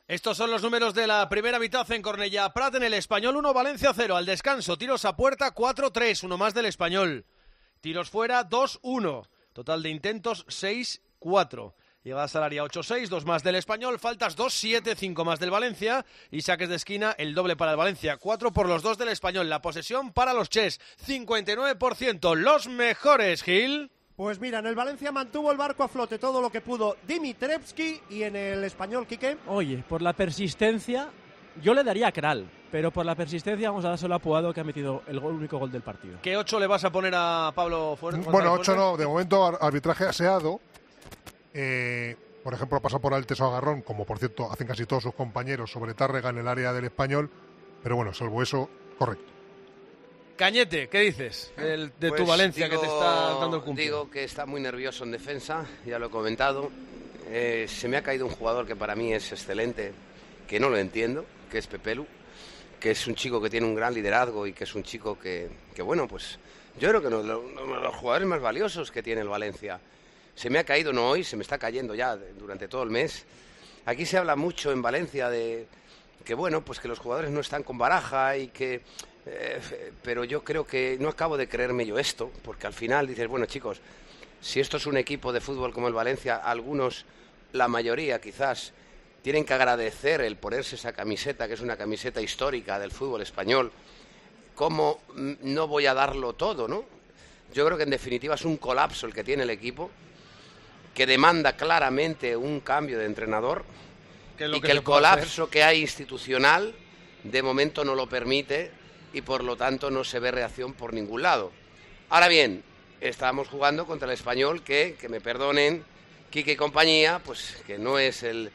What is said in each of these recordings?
Estos son los números de la primera mitad en Cornellà Prat. En el Español 1, Valencia 0. Al descanso, tiros a puerta 4-3, uno más del Español. Tiros fuera 2-1. Total de intentos 6-4. Llegadas al área 8-6, 2 más del Español. Faltas 2-7, 5 más del Valencia. Y saques de esquina, el doble para el Valencia. 4 por los 2 del Español. La posesión para los Ches, 59%. Los mejores, Gil. Pues mira, en el Valencia mantuvo el barco a flote todo lo que pudo Dimitrevski, y en el Español, Quique. Oye, por la persistencia, yo le daría a Kral, pero por la persistencia vamos a dárselo a Puado, que ha metido el único gol del partido. ¿Qué 8 le vas a poner a Pablo Fuerte? Bueno, 8 no, de momento arbitraje aseado. Por ejemplo, pasa por Altes o Agarrón, como por cierto hacen casi todos sus compañeros, sobre Tárrega en el área del Español, pero bueno, salvo eso, correcto. Cañete, ¿qué dices de tu Valencia, que te está dando el cumple? Digo que está muy nervioso en defensa, ya lo he comentado. Se me ha caído un jugador que para mí es excelente, que no lo entiendo, que es Pepelu, que es un chico que tiene un gran liderazgo y que es un chico que bueno, pues yo creo que uno de los jugadores más valiosos que tiene el Valencia. Se me ha caído, no hoy, se me está cayendo ya durante todo el mes. Aquí se habla mucho en Valencia de que bueno, pues que los jugadores no están con baraja y que... pero yo creo que no acabo de creerme yo esto, porque al final dices, bueno chicos, si esto es un equipo de fútbol como el Valencia, algunos, la mayoría quizás, tienen que agradecer el ponerse esa camiseta, que es una camiseta histórica del fútbol español. ¿Cómo no voy a darlo todo, no? Yo creo que en definitiva es un colapso el que tiene el equipo, que demanda claramente un cambio de entrenador, y que el colapso que hay institucional de momento no lo permite, y por lo tanto no se ve reacción por ningún lado. Ahora bien, estábamos jugando contra el Español, que me perdonen Quique y compañía, pues que no es el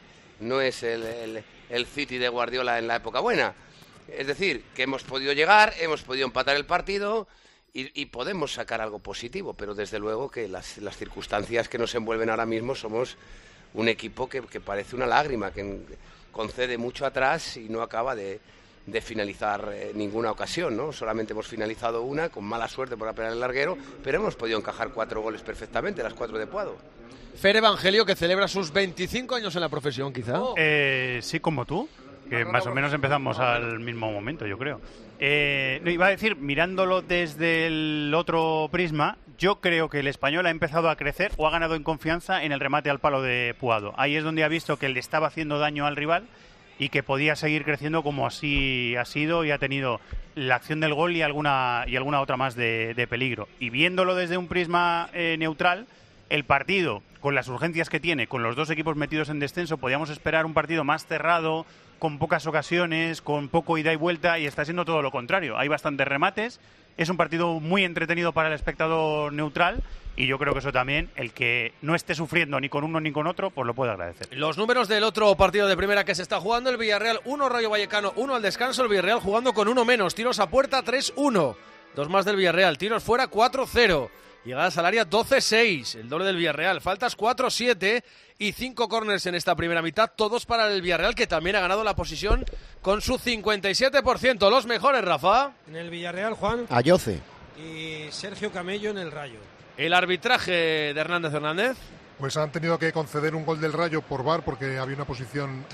City de Guardiola en la época buena. Es decir, que hemos podido llegar, hemos podido empatar el partido y podemos sacar algo positivo, pero desde luego que las circunstancias que nos envuelven ahora mismo, somos un equipo que parece una lágrima, que concede mucho atrás y no acaba de finalizar ninguna ocasión, ¿no? Solamente hemos finalizado una, con mala suerte por apelar el larguero, pero hemos podido encajar 4 goles perfectamente, las 4 de Puado. Fer Evangelio, que celebra sus 25 años en la profesión, quizá. Sí, como tú, que más o menos empezamos al mismo momento, yo creo. No, iba a decir, mirándolo desde el otro prisma, yo creo que el Español ha empezado a crecer o ha ganado en confianza en el remate al palo de Puado. Ahí es donde ha visto que le estaba haciendo daño al rival y que podía seguir creciendo como así ha sido, y ha tenido la acción del gol y alguna otra más de peligro. Y viéndolo desde un prisma neutral, el partido, con las urgencias que tiene, con los dos equipos metidos en descenso, podíamos esperar un partido más cerrado, con pocas ocasiones, con poco ida y vuelta, y está siendo todo lo contrario. Hay bastantes remates, es un partido muy entretenido para el espectador neutral, y yo creo que eso también, el que no esté sufriendo ni con uno ni con otro, pues lo puede agradecer. Los números del otro partido de primera que se está jugando: el Villarreal 1, Rayo Vallecano 1 al descanso. El Villarreal jugando con uno menos, tiros a puerta 3-1, 2 más del Villarreal, tiros fuera 4-0, llegadas al área 12-6, el doble del Villarreal, faltas 4-7 y 5 córners en esta primera mitad, todos para el Villarreal, que también ha ganado la posición con su 57%. Los mejores, Rafa. En el Villarreal, Juan. Ayoce. Y Sergio Camello en el Rayo. El arbitraje de Hernández. Pues han tenido que conceder un gol del Rayo por VAR, porque había una posición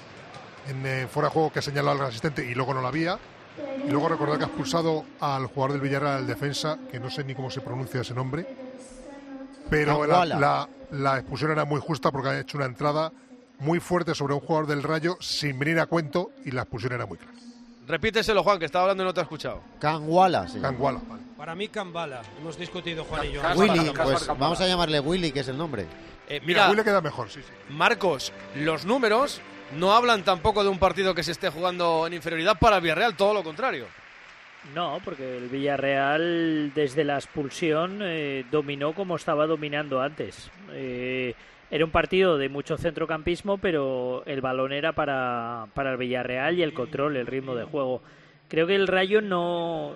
en fuera de juego que señaló al asistente y luego no la había. Y luego recordar que ha expulsado al jugador del Villarreal, al defensa, que no sé ni cómo se pronuncia ese nombre, pero la expulsión era muy justa, porque ha hecho una entrada muy fuerte sobre un jugador del Rayo sin venir a cuento, y la expulsión era muy clara. Repíteselo, Juan, que estaba hablando y no te ha escuchado. Canguala, sí. Canguala. Para mí, Cambala. Hemos discutido, Juan y yo. Willy, pues vamos a llamarle Willy, que es el nombre. Mira, Willy queda mejor, sí. Marcos, los números no hablan tampoco de un partido que se esté jugando en inferioridad para el Villarreal, todo lo contrario. No, porque el Villarreal desde la expulsión dominó como estaba dominando antes. Era un partido de mucho centrocampismo, pero el balón era para el Villarreal, y el control, el ritmo de juego. Creo que el Rayo no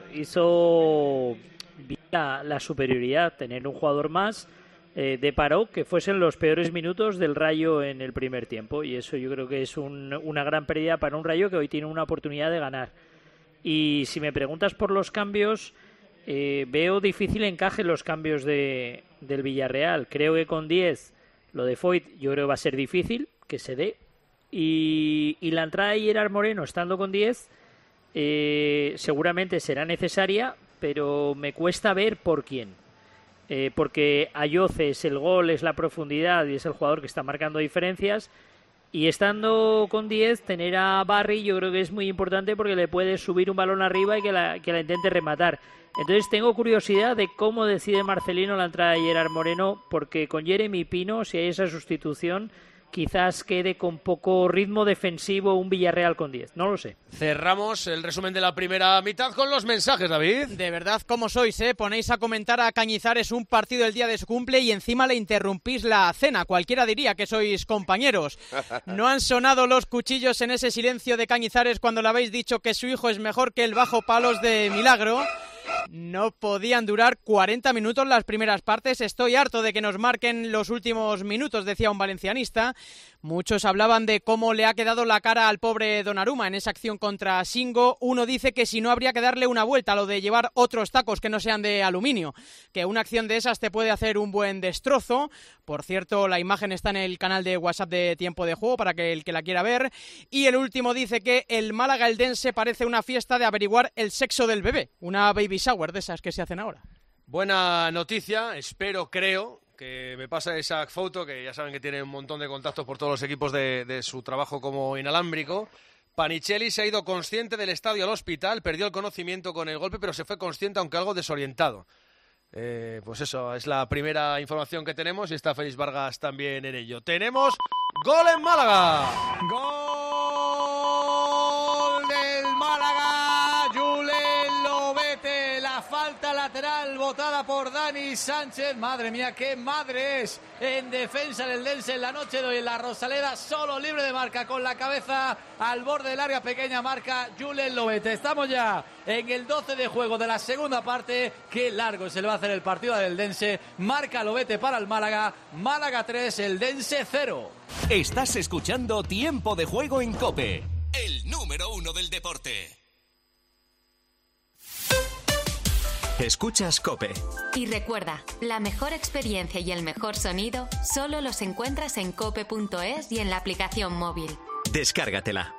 hizo bien la superioridad, tener un jugador más de paro, que fuesen los peores minutos del Rayo en el primer tiempo, y eso yo creo que es una gran pérdida para un Rayo que hoy tiene una oportunidad de ganar. Y si me preguntas por los cambios, veo difícil encaje los cambios del Villarreal. Creo que con 10, lo de Foyt yo creo que va a ser difícil que se dé, y la entrada de Gerard Moreno estando con 10 seguramente será necesaria, pero me cuesta ver por quién. Porque Ayoce es el gol, es la profundidad y es el jugador que está marcando diferencias. Y estando con 10, tener a Barry yo creo que es muy importante porque le puede subir un balón arriba y que la intente rematar. Entonces tengo curiosidad de cómo decide Marcelino la entrada de Gerard Moreno, porque con Jeremy Pino, si hay esa sustitución, quizás quede con poco ritmo defensivo un Villarreal con 10. No lo sé. Cerramos el resumen de la primera mitad con los mensajes, David. De verdad, ¿cómo sois, eh? Ponéis a comentar a Cañizares un partido el día de su cumple y encima le interrumpís la cena. Cualquiera diría que sois compañeros. ¿No han sonado los cuchillos en ese silencio de Cañizares cuando le habéis dicho que su hijo es mejor que el bajo palos de Milagro? No podían durar 40 minutos las primeras partes. Estoy harto de que nos marquen los últimos minutos, decía un valencianista. Muchos hablaban de cómo le ha quedado la cara al pobre Donnarumma en esa acción contra Singo. Uno dice que si no habría que darle una vuelta a lo de llevar otros tacos que no sean de aluminio, que una acción de esas te puede hacer un buen destrozo. Por cierto, la imagen está en el canal de WhatsApp de Tiempo de Juego para que el que la quiera ver. Y el último dice que el Málaga-Eldense parece una fiesta de averiguar el sexo del bebé, una baby shower de esas que se hacen ahora. Buena noticia, creo que me pasa esa foto, que ya saben que tiene un montón de contactos por todos los equipos de su trabajo como inalámbrico. Panichelli se ha ido consciente del estadio al hospital, perdió el conocimiento con el golpe, pero se fue consciente aunque algo desorientado. Pues eso, es la primera información que tenemos y está Félix Vargas también en ello. Tenemos gol en Málaga. Gol del Málaga, Julen Lobete, la falta lateral botada por Dani Sánchez. Madre mía, qué madre es en defensa del Eldense en la noche de hoy en la Rosaleda, solo libre de marca con la cabeza al borde del área pequeña, marca Julen Lobete. Estamos ya en el 12 de juego de la segunda parte. Qué largo se le va a hacer el partido al Eldense. Marca Lobete para el Málaga. Málaga 3, Eldense 0. Estás escuchando Tiempo de Juego en COPE, el número 1 del deporte. Escuchas COPE. Y recuerda, la mejor experiencia y el mejor sonido solo los encuentras en cope.es y en la aplicación móvil. Descárgatela.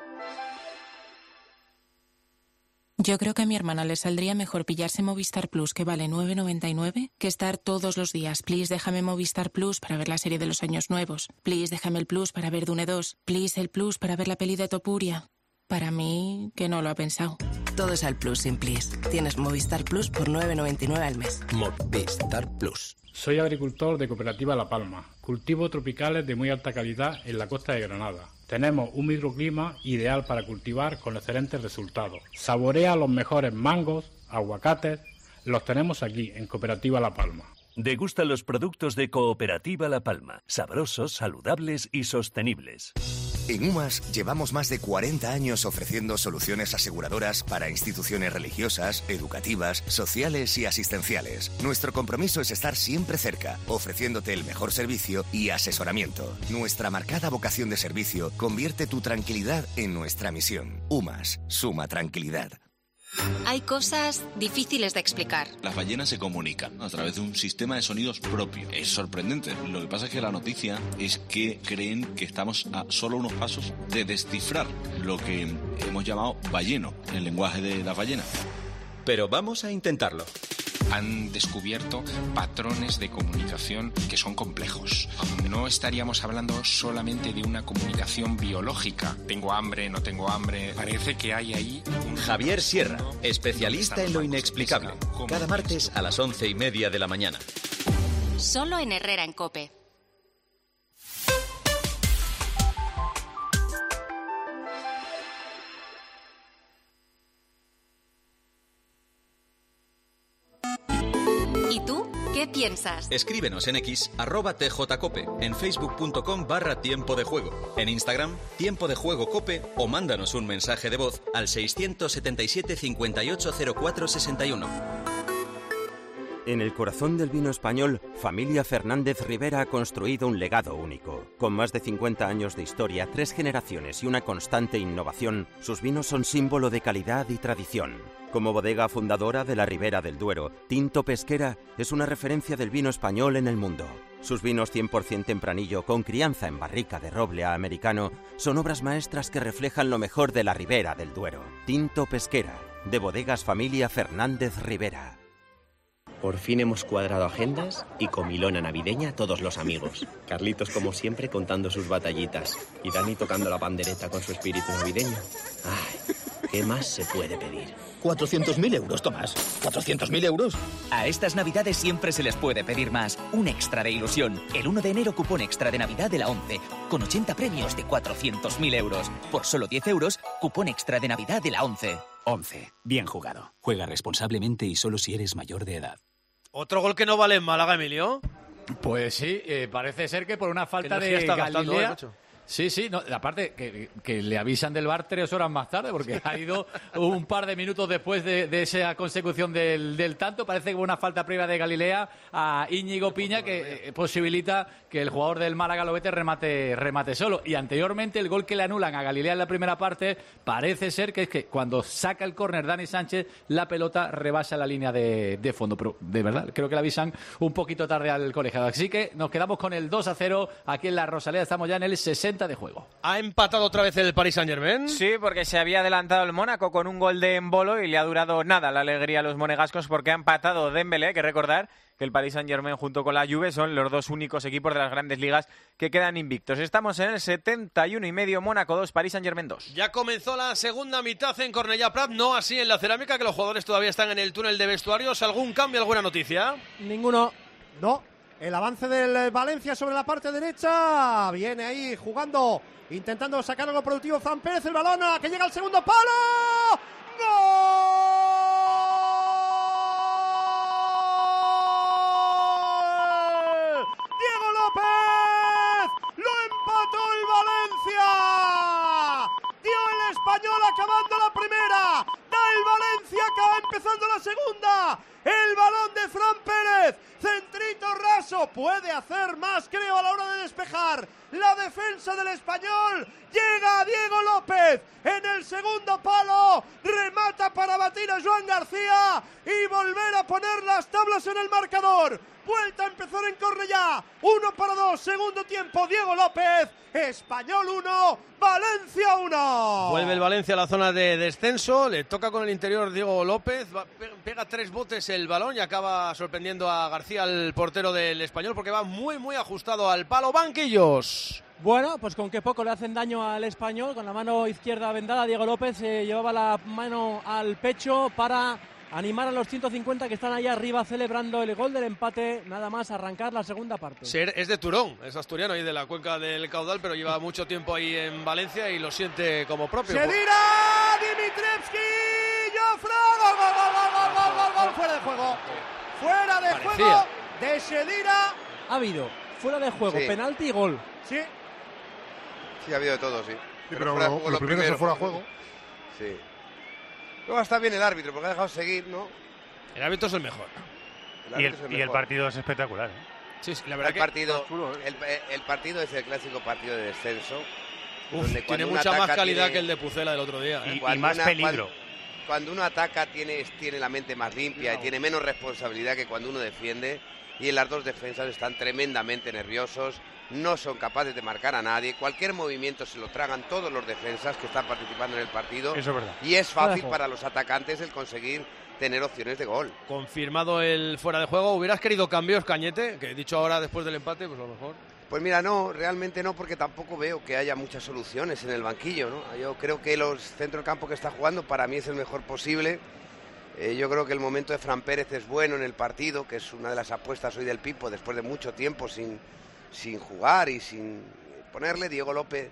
Yo creo que a mi hermana le saldría mejor pillarse Movistar Plus, que vale 9,99, que estar todos los días. Please, déjame Movistar Plus para ver la serie de los años nuevos. Please, déjame el Plus para ver Dune 2. Please, el Plus para ver la peli de Topuria. Para mí, que no lo ha pensado. Todo es al Plus sin Please. Tienes Movistar Plus por 9,99 al mes. Movistar Plus. Soy agricultor de Cooperativa La Palma. Cultivo tropicales de muy alta calidad en la costa de Granada. Tenemos un microclima ideal para cultivar con excelentes resultados. Saborea los mejores mangos, aguacates. Los tenemos aquí en Cooperativa La Palma. Degusta los productos de Cooperativa La Palma. Sabrosos, saludables y sostenibles. En UMAS llevamos más de 40 años ofreciendo soluciones aseguradoras para instituciones religiosas, educativas, sociales y asistenciales. Nuestro compromiso es estar siempre cerca, ofreciéndote el mejor servicio y asesoramiento. Nuestra marcada vocación de servicio convierte tu tranquilidad en nuestra misión. UMAS, suma tranquilidad. Hay cosas difíciles de explicar. Las ballenas se comunican a través de un sistema de sonidos propio. Es sorprendente. Lo que pasa es que la noticia es que creen que estamos a solo unos pasos de descifrar lo que hemos llamado balleno, el lenguaje de las ballenas. Pero vamos a intentarlo. Han descubierto patrones de comunicación que son complejos. No estaríamos hablando solamente de una comunicación biológica. Tengo hambre, no tengo hambre. Parece que hay ahí Javier Sierra, especialista en lo inexplicable. Cada martes a las 11:30 de la mañana. Solo en Herrera en COPE. ¿Y tú? ¿Qué piensas? Escríbenos en X, @tjcope, en facebook.com/tiempo de juego, en Instagram, Tiempo de Juego Cope, o mándanos un mensaje de voz al 677 58 04 61. En el corazón del vino español, Familia Fernández Ribera ha construido un legado único. Con más de 50 años de historia, 3 generaciones y una constante innovación, sus vinos son símbolo de calidad y tradición. Como bodega fundadora de la Ribera del Duero, Tinto Pesquera es una referencia del vino español en el mundo. Sus vinos 100% tempranillo, con crianza en barrica de roble americano, son obras maestras que reflejan lo mejor de la Ribera del Duero. Tinto Pesquera, de Bodegas Familia Fernández Ribera. Por fin hemos cuadrado agendas y comilona navideña a todos los amigos. Carlitos, como siempre, contando sus batallitas. Y Dani tocando la pandereta con su espíritu navideño. Ay, ¿qué más se puede pedir? 400.000 euros, Tomás. 400.000 euros. A estas navidades siempre se les puede pedir más. Un extra de ilusión. El 1 de enero cupón extra de Navidad de la ONCE. Con 80 premios de 400.000 euros. Por solo 10 euros, cupón extra de Navidad de la ONCE. ONCE. Bien jugado. Juega responsablemente y solo si eres mayor de edad. Otro gol que no vale en Málaga, Emilio. Pues sí, parece ser que por una falta de está gastando, Galilea... Sí, no, aparte que le avisan del VAR 3 horas más tarde, porque ha ido un par de minutos después de esa consecución del tanto. Parece que hubo una falta previa de Galilea a Íñigo Piña que posibilita que el jugador del Málaga Lobete remate solo. Y anteriormente el gol que le anulan a Galilea en la primera parte parece ser que es que cuando saca el córner Dani Sánchez, la pelota rebasa la línea de fondo. Pero de verdad, creo que le avisan un poquito tarde al colegiado. Así que nos quedamos con el 2-0 aquí en la Rosaleda. Estamos ya en el 60 de juego. ¿Ha empatado otra vez el Paris Saint-Germain? Sí, porque se había adelantado el Mónaco con un gol de Embolo y le ha durado nada la alegría a los monegascos porque ha empatado Dembélé. Hay que recordar que el Paris Saint-Germain junto con la Juve son los dos únicos equipos de las grandes ligas que quedan invictos. Estamos en el 71,5, Mónaco 2, Paris Saint-Germain 2. Ya comenzó la segunda mitad en Cornellà Prat, no así en la Cerámica, que los jugadores todavía están en el túnel de vestuarios. ¿Algún cambio, alguna noticia? Ninguno. No. El avance del Valencia sobre la parte derecha. Viene ahí jugando, intentando sacar algo productivo Fran Pérez. El balón que llega al segundo palo. ¡Gol! ¡Diego López! ¡Lo empató el Valencia! Dio el Español acabando la primera. Da el Valencia, acaba empezando la segunda. El balón de Fran Pérez. Centrito raso. Puede hacer más, creo, a la hora de despejar. La defensa del Español. Llega a Diego López. En el segundo palo. Remata para batir a Joan García. Y volver a poner las tablas en el marcador. Vuelta a empezar en Cornellà. 1-2. Segundo tiempo. Diego López. Español 1. Valencia 1. Vuelve el Valencia a la zona de descenso. Le toca con el interior Diego López. Pega 3 botes el balón y acaba sorprendiendo a García, el portero del Español, porque va muy ajustado al palo. Banquillos. Bueno, pues con qué poco le hacen daño al Español. Con la mano izquierda vendada, Diego López llevaba la mano al pecho para animar a los 150 que están allá arriba celebrando el gol del empate, nada más arrancar la segunda parte. Es de Turón, es asturiano y de la cuenca del Caudal, pero lleva mucho tiempo ahí en Valencia y lo siente como propio. ¡Shedira! ¡Dimitrievski! ¡Jofre! ¡Gol! ¡Fuera de juego! ¡Fuera de juego de Shedira! Ha habido fuera de juego, sí. Penalti y gol. Sí. Sí, ha habido de todo, sí. Pero lo primero se fuera a juego. Sí. Luego está bien el árbitro, porque ha dejado seguir, ¿no? El árbitro es el mejor. Y el partido es espectacular, ¿eh? Sí, la verdad el partido es el clásico partido de descenso. Tiene mucha más calidad que el de Pucela del otro día. Y más peligro. Cuando uno ataca tiene la mente más limpia y tiene menos responsabilidad que cuando uno defiende. Y en las dos defensas están tremendamente nerviosos. No son capaces de marcar a nadie. Cualquier movimiento se lo tragan todos los defensas que están participando en el partido. Eso es verdad. Y es fácil para los atacantes el conseguir tener opciones de gol. Confirmado el fuera de juego. ¿Hubieras querido cambios, Cañete? Que he dicho ahora después del empate, pues a lo mejor. Pues mira, no, realmente no, porque tampoco veo que haya muchas soluciones en el banquillo, ¿no? Yo creo que los centro del campo que está jugando para mí es el mejor posible. Yo creo que el momento de Fran Pérez es bueno en el partido, que es una de las apuestas hoy del Pipo, después de mucho tiempo sin jugar y sin ponerle. Diego López,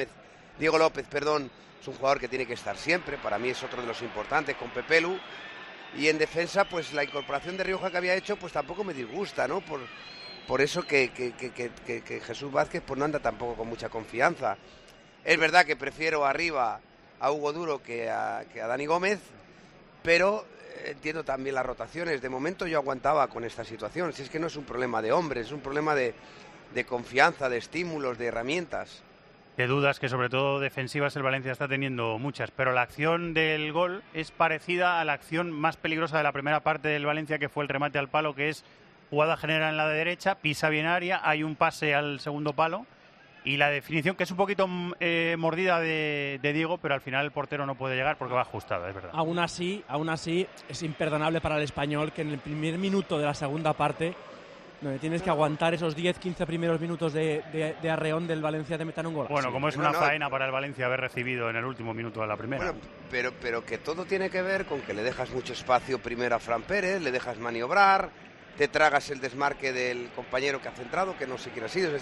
es un jugador que tiene que estar siempre, para mí es otro de los importantes con Pepelu. Y en defensa, pues la incorporación de Rioja que había hecho, pues tampoco me disgusta, ¿no? Por eso que Jesús Vázquez pues no anda tampoco con mucha confianza. Es verdad que prefiero arriba a Hugo Duro que a Dani Gómez, pero entiendo también las rotaciones. De momento yo aguantaba con esta situación. Si es que no es un problema de hombres, es un problema de confianza, de estímulos, de herramientas. De dudas, que sobre todo defensivas el Valencia está teniendo muchas, pero la acción del gol es parecida a la acción más peligrosa de la primera parte del Valencia, que fue el remate al palo, que es jugada general en la de derecha, pisa bien área, hay un pase al segundo palo y la definición, que es un poquito mordida de Diego, pero al final el portero no puede llegar porque va ajustada, es verdad. Aún así, es imperdonable para el Español que en el primer minuto de la segunda parte, donde tienes que aguantar esos 10-15 primeros minutos de arreón del Valencia, te metan un gol. Bueno, como es una faena para el Valencia haber recibido en el último minuto de la primera. Bueno, pero que todo tiene que ver con que le dejas mucho espacio primero a Fran Pérez, le dejas maniobrar, te tragas el desmarque del compañero que ha centrado, que no sé quién ha sido,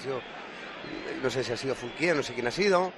no sé si ha sido Fulquier, no sé quién ha sido,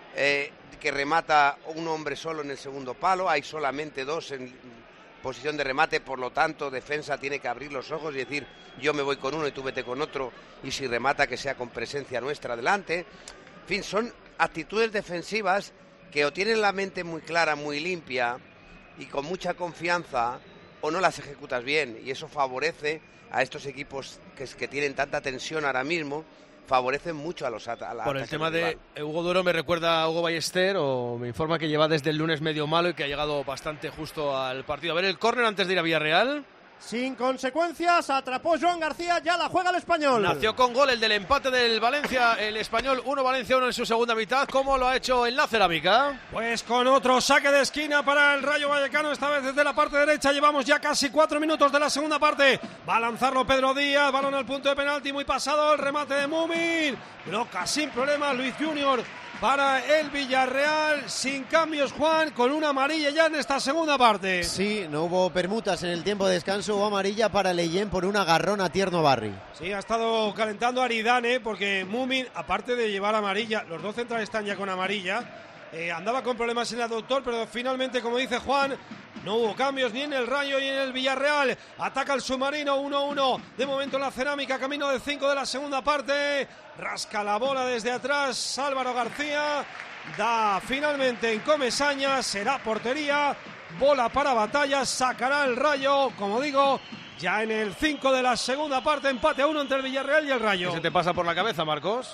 que remata un hombre solo en el segundo palo, hay solamente 2 en posición de remate, por lo tanto defensa tiene que abrir los ojos y decir yo me voy con uno y tú vete con otro, y si remata que sea con presencia nuestra delante. En fin, son actitudes defensivas que o tienen la mente muy clara, muy limpia y con mucha confianza, o no las ejecutas bien, y eso favorece a estos equipos que tienen tanta tensión ahora mismo, favorecen mucho a los ataques. Por el tema de Hugo Duro, me recuerda a Hugo Ballester, o me informa que lleva desde el lunes medio malo y que ha llegado bastante justo al partido. A ver el córner antes de ir a Villarreal. Sin consecuencias, atrapó Joan García, ya la juega el Español. Nació con gol el del empate del Valencia, el Español 1, Valencia 1 en su segunda mitad. ¿Cómo lo ha hecho en la cerámica? Pues con otro saque de esquina para el Rayo Vallecano, esta vez desde la parte derecha. Llevamos ya casi 4 minutos de la segunda parte. Va a lanzarlo Pedro Díaz, balón al punto de penalti, muy pasado, el remate de Mumin. Bloca sin problema Luis Junior para el Villarreal, sin cambios, Juan, con una amarilla ya en esta segunda parte. Sí, no hubo permutas en el tiempo de descanso, hubo amarilla para Leyen por un agarrón a Tierno Barri. Sí, ha estado calentando Aridane, porque Mumin, aparte de llevar amarilla, los 2 centrales están ya con amarilla, andaba con problemas en el aductor, pero finalmente, como dice Juan, no hubo cambios ni en el Rayo ni en el Villarreal. Ataca el submarino, 1-1. De momento la cerámica, camino de 5 de la segunda parte. Rasca la bola desde atrás Álvaro García. Da finalmente en Comesaña. Será portería. Bola para Batalla. Sacará el Rayo. Como digo, ya en el 5 de la segunda parte. Empate a 1 entre el Villarreal y el Rayo. ¿Qué se te pasa por la cabeza, Marcos?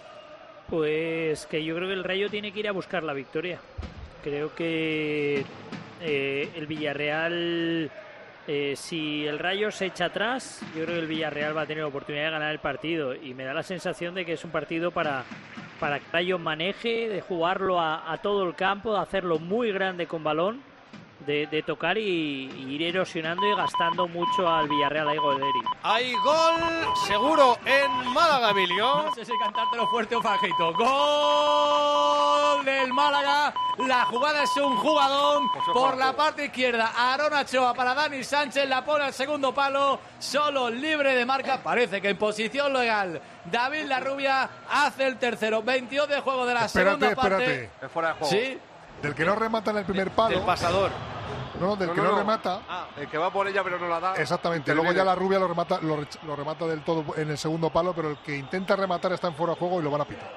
Pues que yo creo que el Rayo tiene que ir a buscar la victoria. Creo que el Villarreal, si el Rayo se echa atrás, yo creo que el Villarreal va a tener la oportunidad de ganar el partido, y me da la sensación de que es un partido para que el Rayo maneje, de jugarlo a todo el campo, de hacerlo muy grande con balón, de tocar y ir erosionando y gastando mucho al Villarreal. Hay gol, Eric. Hay gol seguro en Málaga, Emilio. No sé si cantártelo fuerte o bajito. Gol del Málaga. La jugada es un jugadón por la parte izquierda. Aarón Ochoa para Dani Sánchez. La pone al segundo palo. Solo, libre de marca. Parece que en posición legal. David Larrubia hace el tercero. 22 de juego de la segunda parte. Espérate. Fuera de juego. Sí. Del que no remata en el primer palo. Del pasador. No, del que no remata. El que va por ella pero no la da. Exactamente. Luego ya la Rubia lo remata del todo en el segundo palo, pero el que intenta rematar está en fuera de juego y lo van a pitar.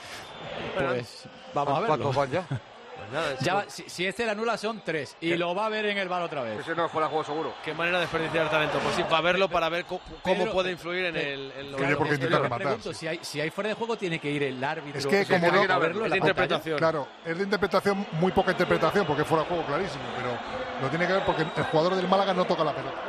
Pues vamos a verlo. ¿Cuántos van ya? Ya, si este la anula son 3 y lo va a ver en el VAR otra vez. Ese no es fuera de juego seguro. Qué manera de desperdiciar talento. Pues sí, para verlo, para ver cómo puede influir en lo Oye, porque intenta rematar. Pregunto, si hay fuera de juego tiene que ir el árbitro. Es que como no, a verlo, es de interpretación. Claro, es de interpretación, muy poca interpretación, porque es fuera de juego clarísimo, pero lo tiene que ver porque el jugador del Málaga no toca la pelota.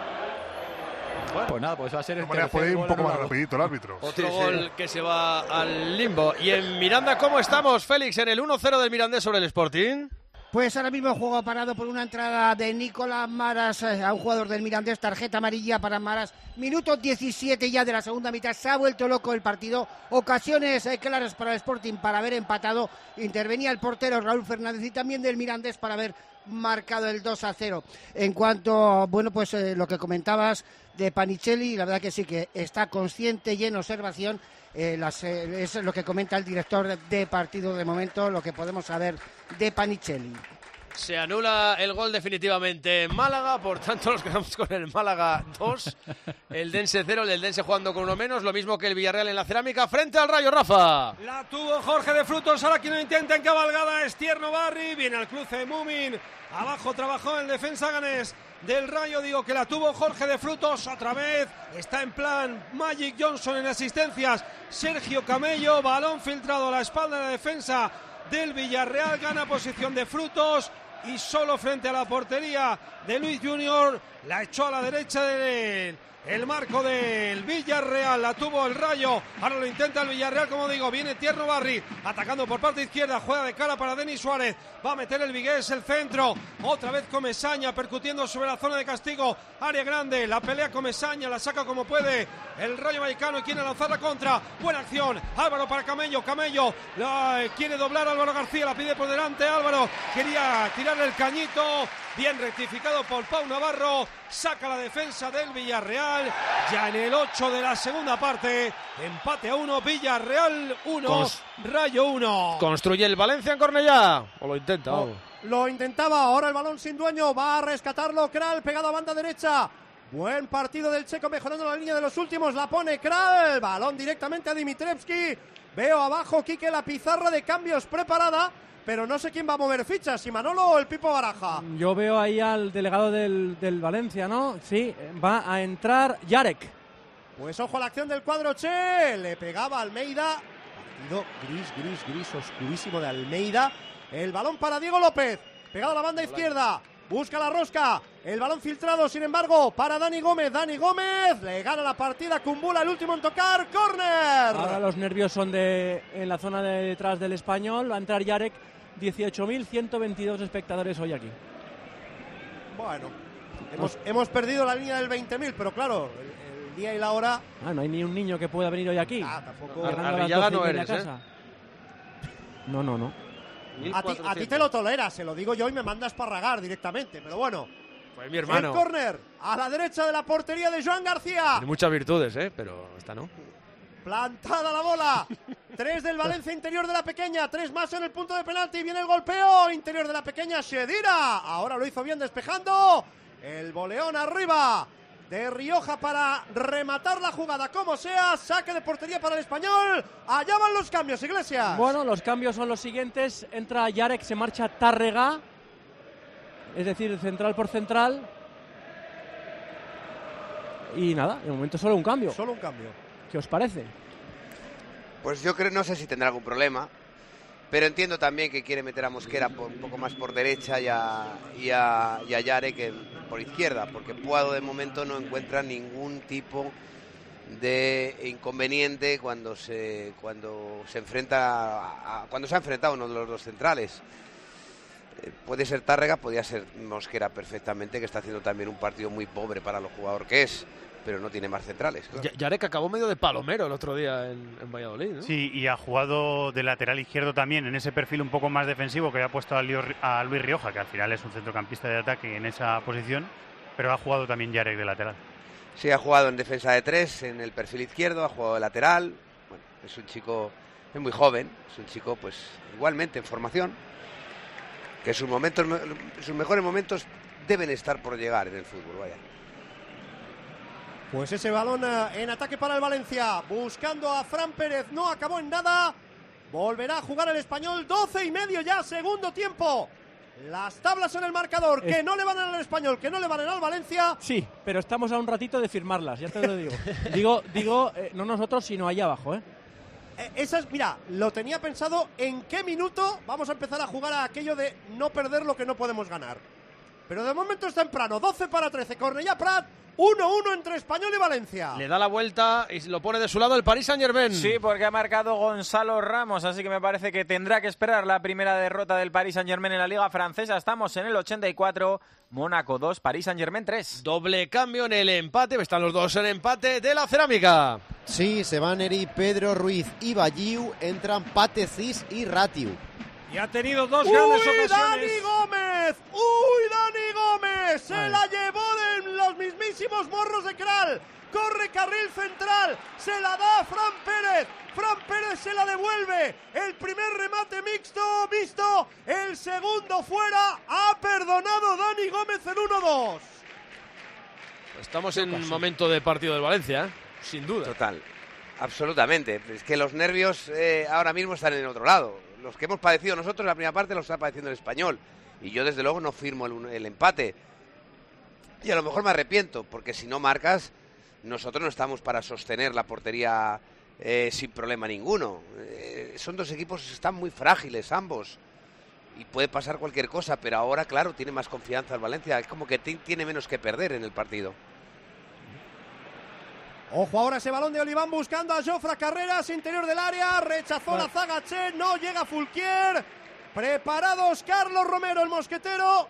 Bueno, pues nada, pues va a ser puede ir un poco más rapidito el árbitro. Otro gol que se va al limbo. Y en Miranda, ¿cómo estamos, Félix? En el 1-0 del Mirandés sobre el Sporting. Pues ahora mismo el juego parado por una entrada de Nicolás Maras a un jugador del Mirandés, tarjeta amarilla para Maras. Minuto 17 ya de la segunda mitad, se ha vuelto loco el partido. Ocasiones claras para el Sporting para haber empatado. Intervenía el portero Raúl Fernández y también del Mirandés para haber marcado el 2-0. En cuanto, bueno, pues lo que comentabas de Panichelli, la verdad que sí que está consciente y en observación. Es lo que comenta el director de partido de momento, lo que podemos saber de Panichelli. Se anula el gol definitivamente en Málaga, por tanto nos quedamos con el Málaga 2, el Dense 0, el del Dense jugando con uno menos, lo mismo que el Villarreal en la Cerámica frente al Rayo. Rafa. La tuvo Jorge de Frutos, ahora quien lo intenta en cabalgada es Tierno Barri, viene al cruce Mumin, abajo trabajó el defensa ganés del Rayo, digo que la tuvo Jorge de Frutos, otra vez está en plan Magic Johnson en asistencias, Sergio Camello, balón filtrado a la espalda de la defensa del Villarreal, gana posición de Frutos y solo frente a la portería de Luis Junior, la echó a la derecha del marco del Villarreal, la tuvo el Rayo, ahora lo intenta el Villarreal, como digo, viene Tierno Barri, atacando por parte izquierda, juega de cara para Denis Suárez, va a meter el Vigués, el centro, otra vez Comesaña, percutiendo sobre la zona de castigo, área grande, la pelea Comesaña, la saca como puede el Rayo Vallecano y quiere lanzar la contra, buena acción, Álvaro para Camello, quiere doblar Álvaro García, la pide por delante, Álvaro quería tirarle el cañito, bien rectificado por Pau Navarro, saca la defensa del Villarreal, ya en el 8 de la segunda parte, empate a 1, Villarreal 1, Rayo 1. ¿Construye el Valencia en Cornellá? ¿O lo intenta? Lo intentaba, ahora el balón sin dueño, va a rescatarlo Kral, pegado a banda derecha. Buen partido del checo, mejorando la línea de los últimos, la pone Kral, balón directamente a Dimitrevski. Veo abajo, Quique, la pizarra de cambios preparada, pero no sé quién va a mover fichas, si Manolo o el Pipo Baraja. Yo veo ahí al delegado del Valencia, ¿no? Sí, va a entrar Yarek. Pues ojo a la acción del cuadro Che, le pegaba Almeida, partido gris, oscurísimo de Almeida. El balón para Diego López, pegado a la banda izquierda, busca la rosca, el balón filtrado, sin embargo, para Dani Gómez, le gana la partida, Kumbula el último en tocar, córner. Ahora los nervios son en la zona de detrás del Español, va a entrar Yarek, 18.122 espectadores hoy aquí. Bueno, hemos perdido la línea del 20.000, pero claro, el día y la hora... no hay ni un niño que pueda venir hoy aquí. Tampoco... Arrillaga no eres, No. A ti te lo toleras, se lo digo yo y me manda a esparragar directamente, pero bueno. Pues mi hermano. El córner a la derecha de la portería de Joan García. Tiene muchas virtudes, pero esta no. Plantada la bola. 3 del Valencia, interior de la pequeña. 3 más en el punto de penalti. Viene el golpeo. Interior de la pequeña, Shedira. Ahora lo hizo bien despejando. El boleón arriba de Rioja para rematar la jugada como sea. Saque de portería para el Español. Allá van los cambios, Iglesias. Bueno, los cambios son los siguientes. Entra Yarek, se marcha Tárrega. Es decir, central por central. Y nada, de momento solo un cambio. Solo un cambio. ¿Qué os parece? Pues yo creo, no sé si tendrá algún problema, pero entiendo también que quiere meter a Mosquera un poco más por derecha y a Yarek por izquierda, porque Puado de momento no encuentra ningún tipo de inconveniente cuando se enfrenta cuando se ha enfrentado uno de los dos centrales. Puede ser Tárrega, podría ser Mosquera perfectamente, que está haciendo también un partido muy pobre para los jugadores que es, pero no tiene más centrales. Claro. Yarek acabó medio de palomero el otro día en Valladolid, ¿no? Sí, y ha jugado de lateral izquierdo también, en ese perfil un poco más defensivo que había puesto a Luis Rioja, que al final es un centrocampista de ataque en esa posición, pero ha jugado también Yarek de lateral. Sí, ha jugado en defensa de 3, en el perfil izquierdo, ha jugado de lateral. Bueno, es un chico, es muy joven, es un chico pues igualmente en formación, que sus mejores momentos deben estar por llegar en el fútbol, vaya. Pues ese balón en ataque para el Valencia, buscando a Fran Pérez, no acabó en nada, volverá a jugar el Español, 12:30 ya, segundo tiempo. Las tablas en el marcador, que no le van al Español, que no le van al Valencia. Sí, pero estamos a un ratito de firmarlas, ya te lo digo. digo, no nosotros, sino allá abajo, Mira, lo tenía pensado en qué minuto vamos a empezar a jugar a aquello de no perder lo que no podemos ganar. Pero de momento es temprano, 12:13, Cornellá Prat, 1-1 entre Español y Valencia. Le da la vuelta y lo pone de su lado el Paris Saint-Germain. Sí, porque ha marcado Gonzalo Ramos, así que me parece que tendrá que esperar la primera derrota del Paris Saint-Germain en la Liga Francesa. Estamos en el 84, Mónaco 2, Paris Saint-Germain 3. Doble cambio en el empate, están los dos en empate de la Cerámica. Sí, se van Eri, Pedro Ruiz y Balliu, entran Pate Cis y Ratiu. Y ha tenido dos grandes ocasiones. ¡Dani Gómez! ¡Uy, Dani Gómez! Se la llevó de los mismísimos morros de Kral. Corre carril central, se la da a Fran Pérez. Fran Pérez se la devuelve. El primer remate mixto, el el segundo fuera. Ha perdonado Dani Gómez el 1-2. Estamos en un momento de partido del Valencia, sin duda. Total, absolutamente. Es que los nervios ahora mismo están en otro lado. Los que hemos padecido nosotros en la primera parte los está padeciendo el Español. Y yo desde luego no firmo el empate. Y a lo mejor me arrepiento, porque si no marcas, nosotros no estamos para sostener la portería sin problema ninguno. Son dos equipos que están muy frágiles ambos. Y puede pasar cualquier cosa, pero ahora, claro, tiene más confianza el Valencia. Es como que tiene menos que perder en el partido. Ojo ahora ese balón de Oliván buscando a Jofre Carreras, interior del área, rechazó la zaga Che, no llega Fulquier. Preparados Carlos Romero, el mosquetero,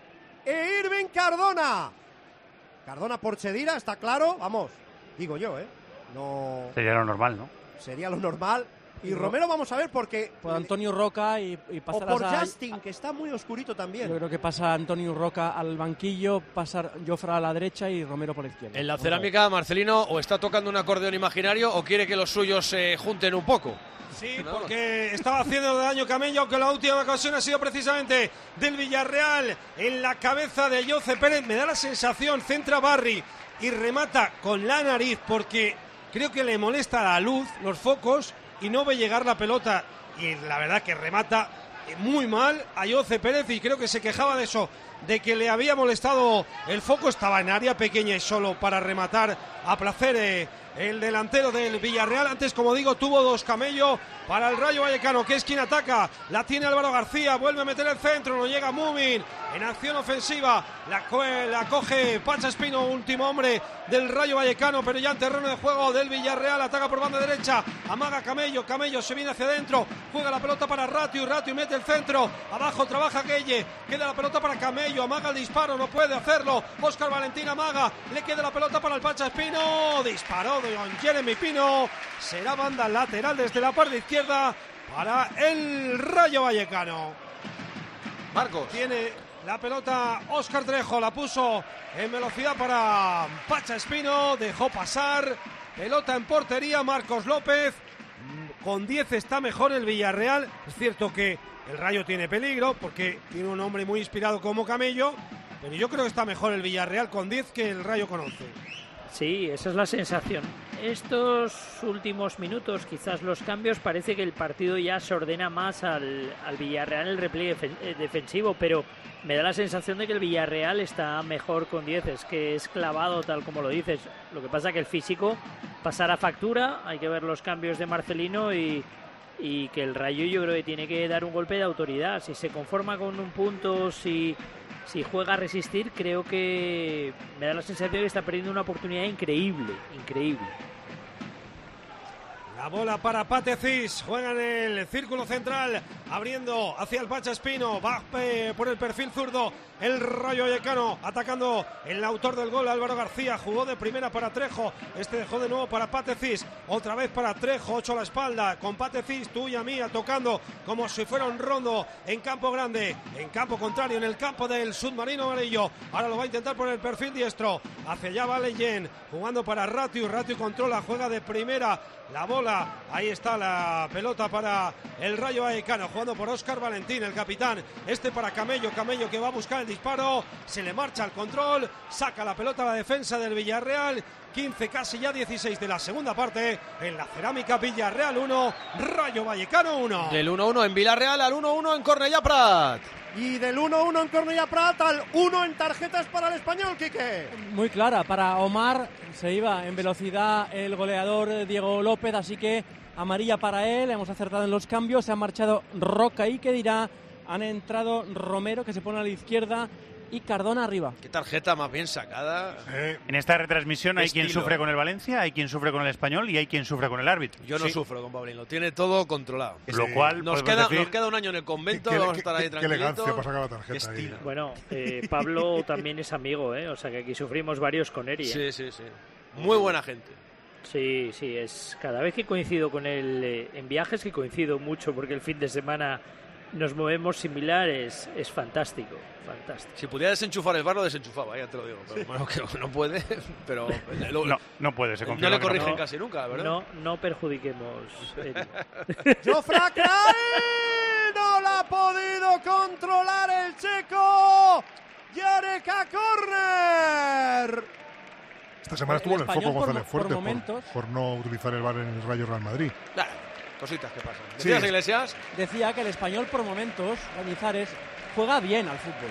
e Irving Cardona. Cardona por Chedira, está claro, vamos, digo yo, no... Sería lo normal, ¿no? Sería lo normal. Y Romero vamos a ver porque... Por Antonio Roca y pasarás o por Justin, que está muy oscurito también. Yo creo que pasa Antonio Roca al banquillo, pasa Jofre a la derecha y Romero por la izquierda. En la cerámica, Marcelino o está tocando un acordeón imaginario o quiere que los suyos se junten un poco. Sí, porque estaba haciendo daño Camello, aunque la última ocasión ha sido precisamente del Villarreal en la cabeza de Jose Pérez. Me da la sensación, centra Barry y remata con la nariz porque creo que le molesta la luz, los focos, y no ve llegar la pelota. Y la verdad que remata muy mal a Jose Pérez y creo que se quejaba de eso, de que le había molestado el foco. Estaba en área pequeña y solo para rematar a placer el delantero del Villarreal. Antes, como digo, tuvo dos Camello para el Rayo Vallecano, que es quien ataca. La tiene Álvaro García, vuelve a meter el centro, no llega Mumin en acción ofensiva. La coge Pacha Espino, último hombre del Rayo Vallecano, pero ya en terreno de juego del Villarreal. Ataca por banda derecha, amaga Camello, Camello se viene hacia adentro, juega la pelota para Ratiu, Ratiu mete el centro, abajo trabaja Gueye, queda la pelota para Camello, amaga el disparo, no puede hacerlo. Óscar Valentín amaga, le queda la pelota para el Pacha Espino, disparó de Jeremy Pino, será banda lateral desde la parte izquierda para el Rayo Vallecano. Marcos. Tiene la pelota Óscar Trejo, la puso en velocidad para Pacha Espino, dejó pasar, pelota en portería, Marcos López. Con 10 está mejor el Villarreal. Es cierto que el Rayo tiene peligro porque tiene un hombre muy inspirado como Camello, pero yo creo que está mejor el Villarreal con 10 que el Rayo con 11. Sí, esa es la sensación. Estos últimos minutos, quizás los cambios, parece que el partido ya se ordena más al Villarreal, el repliegue defensivo, pero me da la sensación de que el Villarreal está mejor con 10, es que es clavado tal como lo dices. Lo que pasa que el físico pasará factura, hay que ver los cambios de Marcelino y que el Rayo yo creo que tiene que dar un golpe de autoridad. Si se conforma con un punto, si juega a resistir, creo que me da la sensación de que está perdiendo una oportunidad increíble. La bola para Patezis, juega en el círculo central, abriendo hacia el Pacha Espino, va por el perfil zurdo el Rayo Vallecano, atacando el autor del gol, Álvaro García, jugó de primera para Trejo, este dejó de nuevo para Patezis, otra vez para Trejo, 8 a la espalda, con Patezis, tuya mía, tocando como si fuera un rondo en campo grande, en campo contrario, en el campo del submarino amarillo, ahora lo va a intentar por el perfil diestro, hacia allá va Leyen, jugando para Ratiu, Ratiu controla, juega de primera, la bola, ahí está la pelota para el Rayo Vallecano, jugando por Óscar Valentín, el capitán, este para Camello, Camello que va a buscar el disparo, se le marcha el control, saca la pelota a la defensa del Villarreal, 15, casi ya 16 de la segunda parte, en la cerámica Villarreal 1, Rayo Vallecano 1. Del 1-1 en Villarreal al 1-1 en Cornellà Prat. Y del 1-1 en Cornellà Prat al 1 en tarjetas para el Español, Quique. Muy clara, para Omar se iba en velocidad el goleador Diego López, así que amarilla para él, hemos acertado en los cambios, se ha marchado Roca y que dirá, han entrado Romero que se pone a la izquierda y Cardona arriba. Qué tarjeta más bien sacada. En esta retransmisión hay quien sufre con el Valencia, hay quien sufre con el Español y hay quien sufre con el árbitro. Yo no sufro con Pablín, lo tiene todo controlado. Lo cual nos queda un año en el convento, vamos a estar ahí tranquilitos. Qué elegancia para sacar la tarjeta ahí. Bueno, Pablo también es amigo, o sea que aquí sufrimos varios con Eri. Sí. Muy buena gente. Sí, es cada vez que coincido con él en viajes, que coincido mucho porque el fin de semana nos movemos similares, es fantástico. Si pudiera desenchufar el bar, lo desenchufaba, ya te lo digo. Pero bueno, que no puede, pero... No puede, se confirma. No le corrigen casi nunca, ¿verdad? No perjudiquemos. ¡Jofre Crae! ¡No la ha podido controlar el checo. Yareka, córner. Esta semana estuvo en el foco González Fuerte momentos, por no utilizar el VAR en el Rayo Real Madrid. Claro, cositas que pasan. ¿Decías, sí, Iglesias? Decía que el Español por momentos, Cañizares, juega bien al fútbol.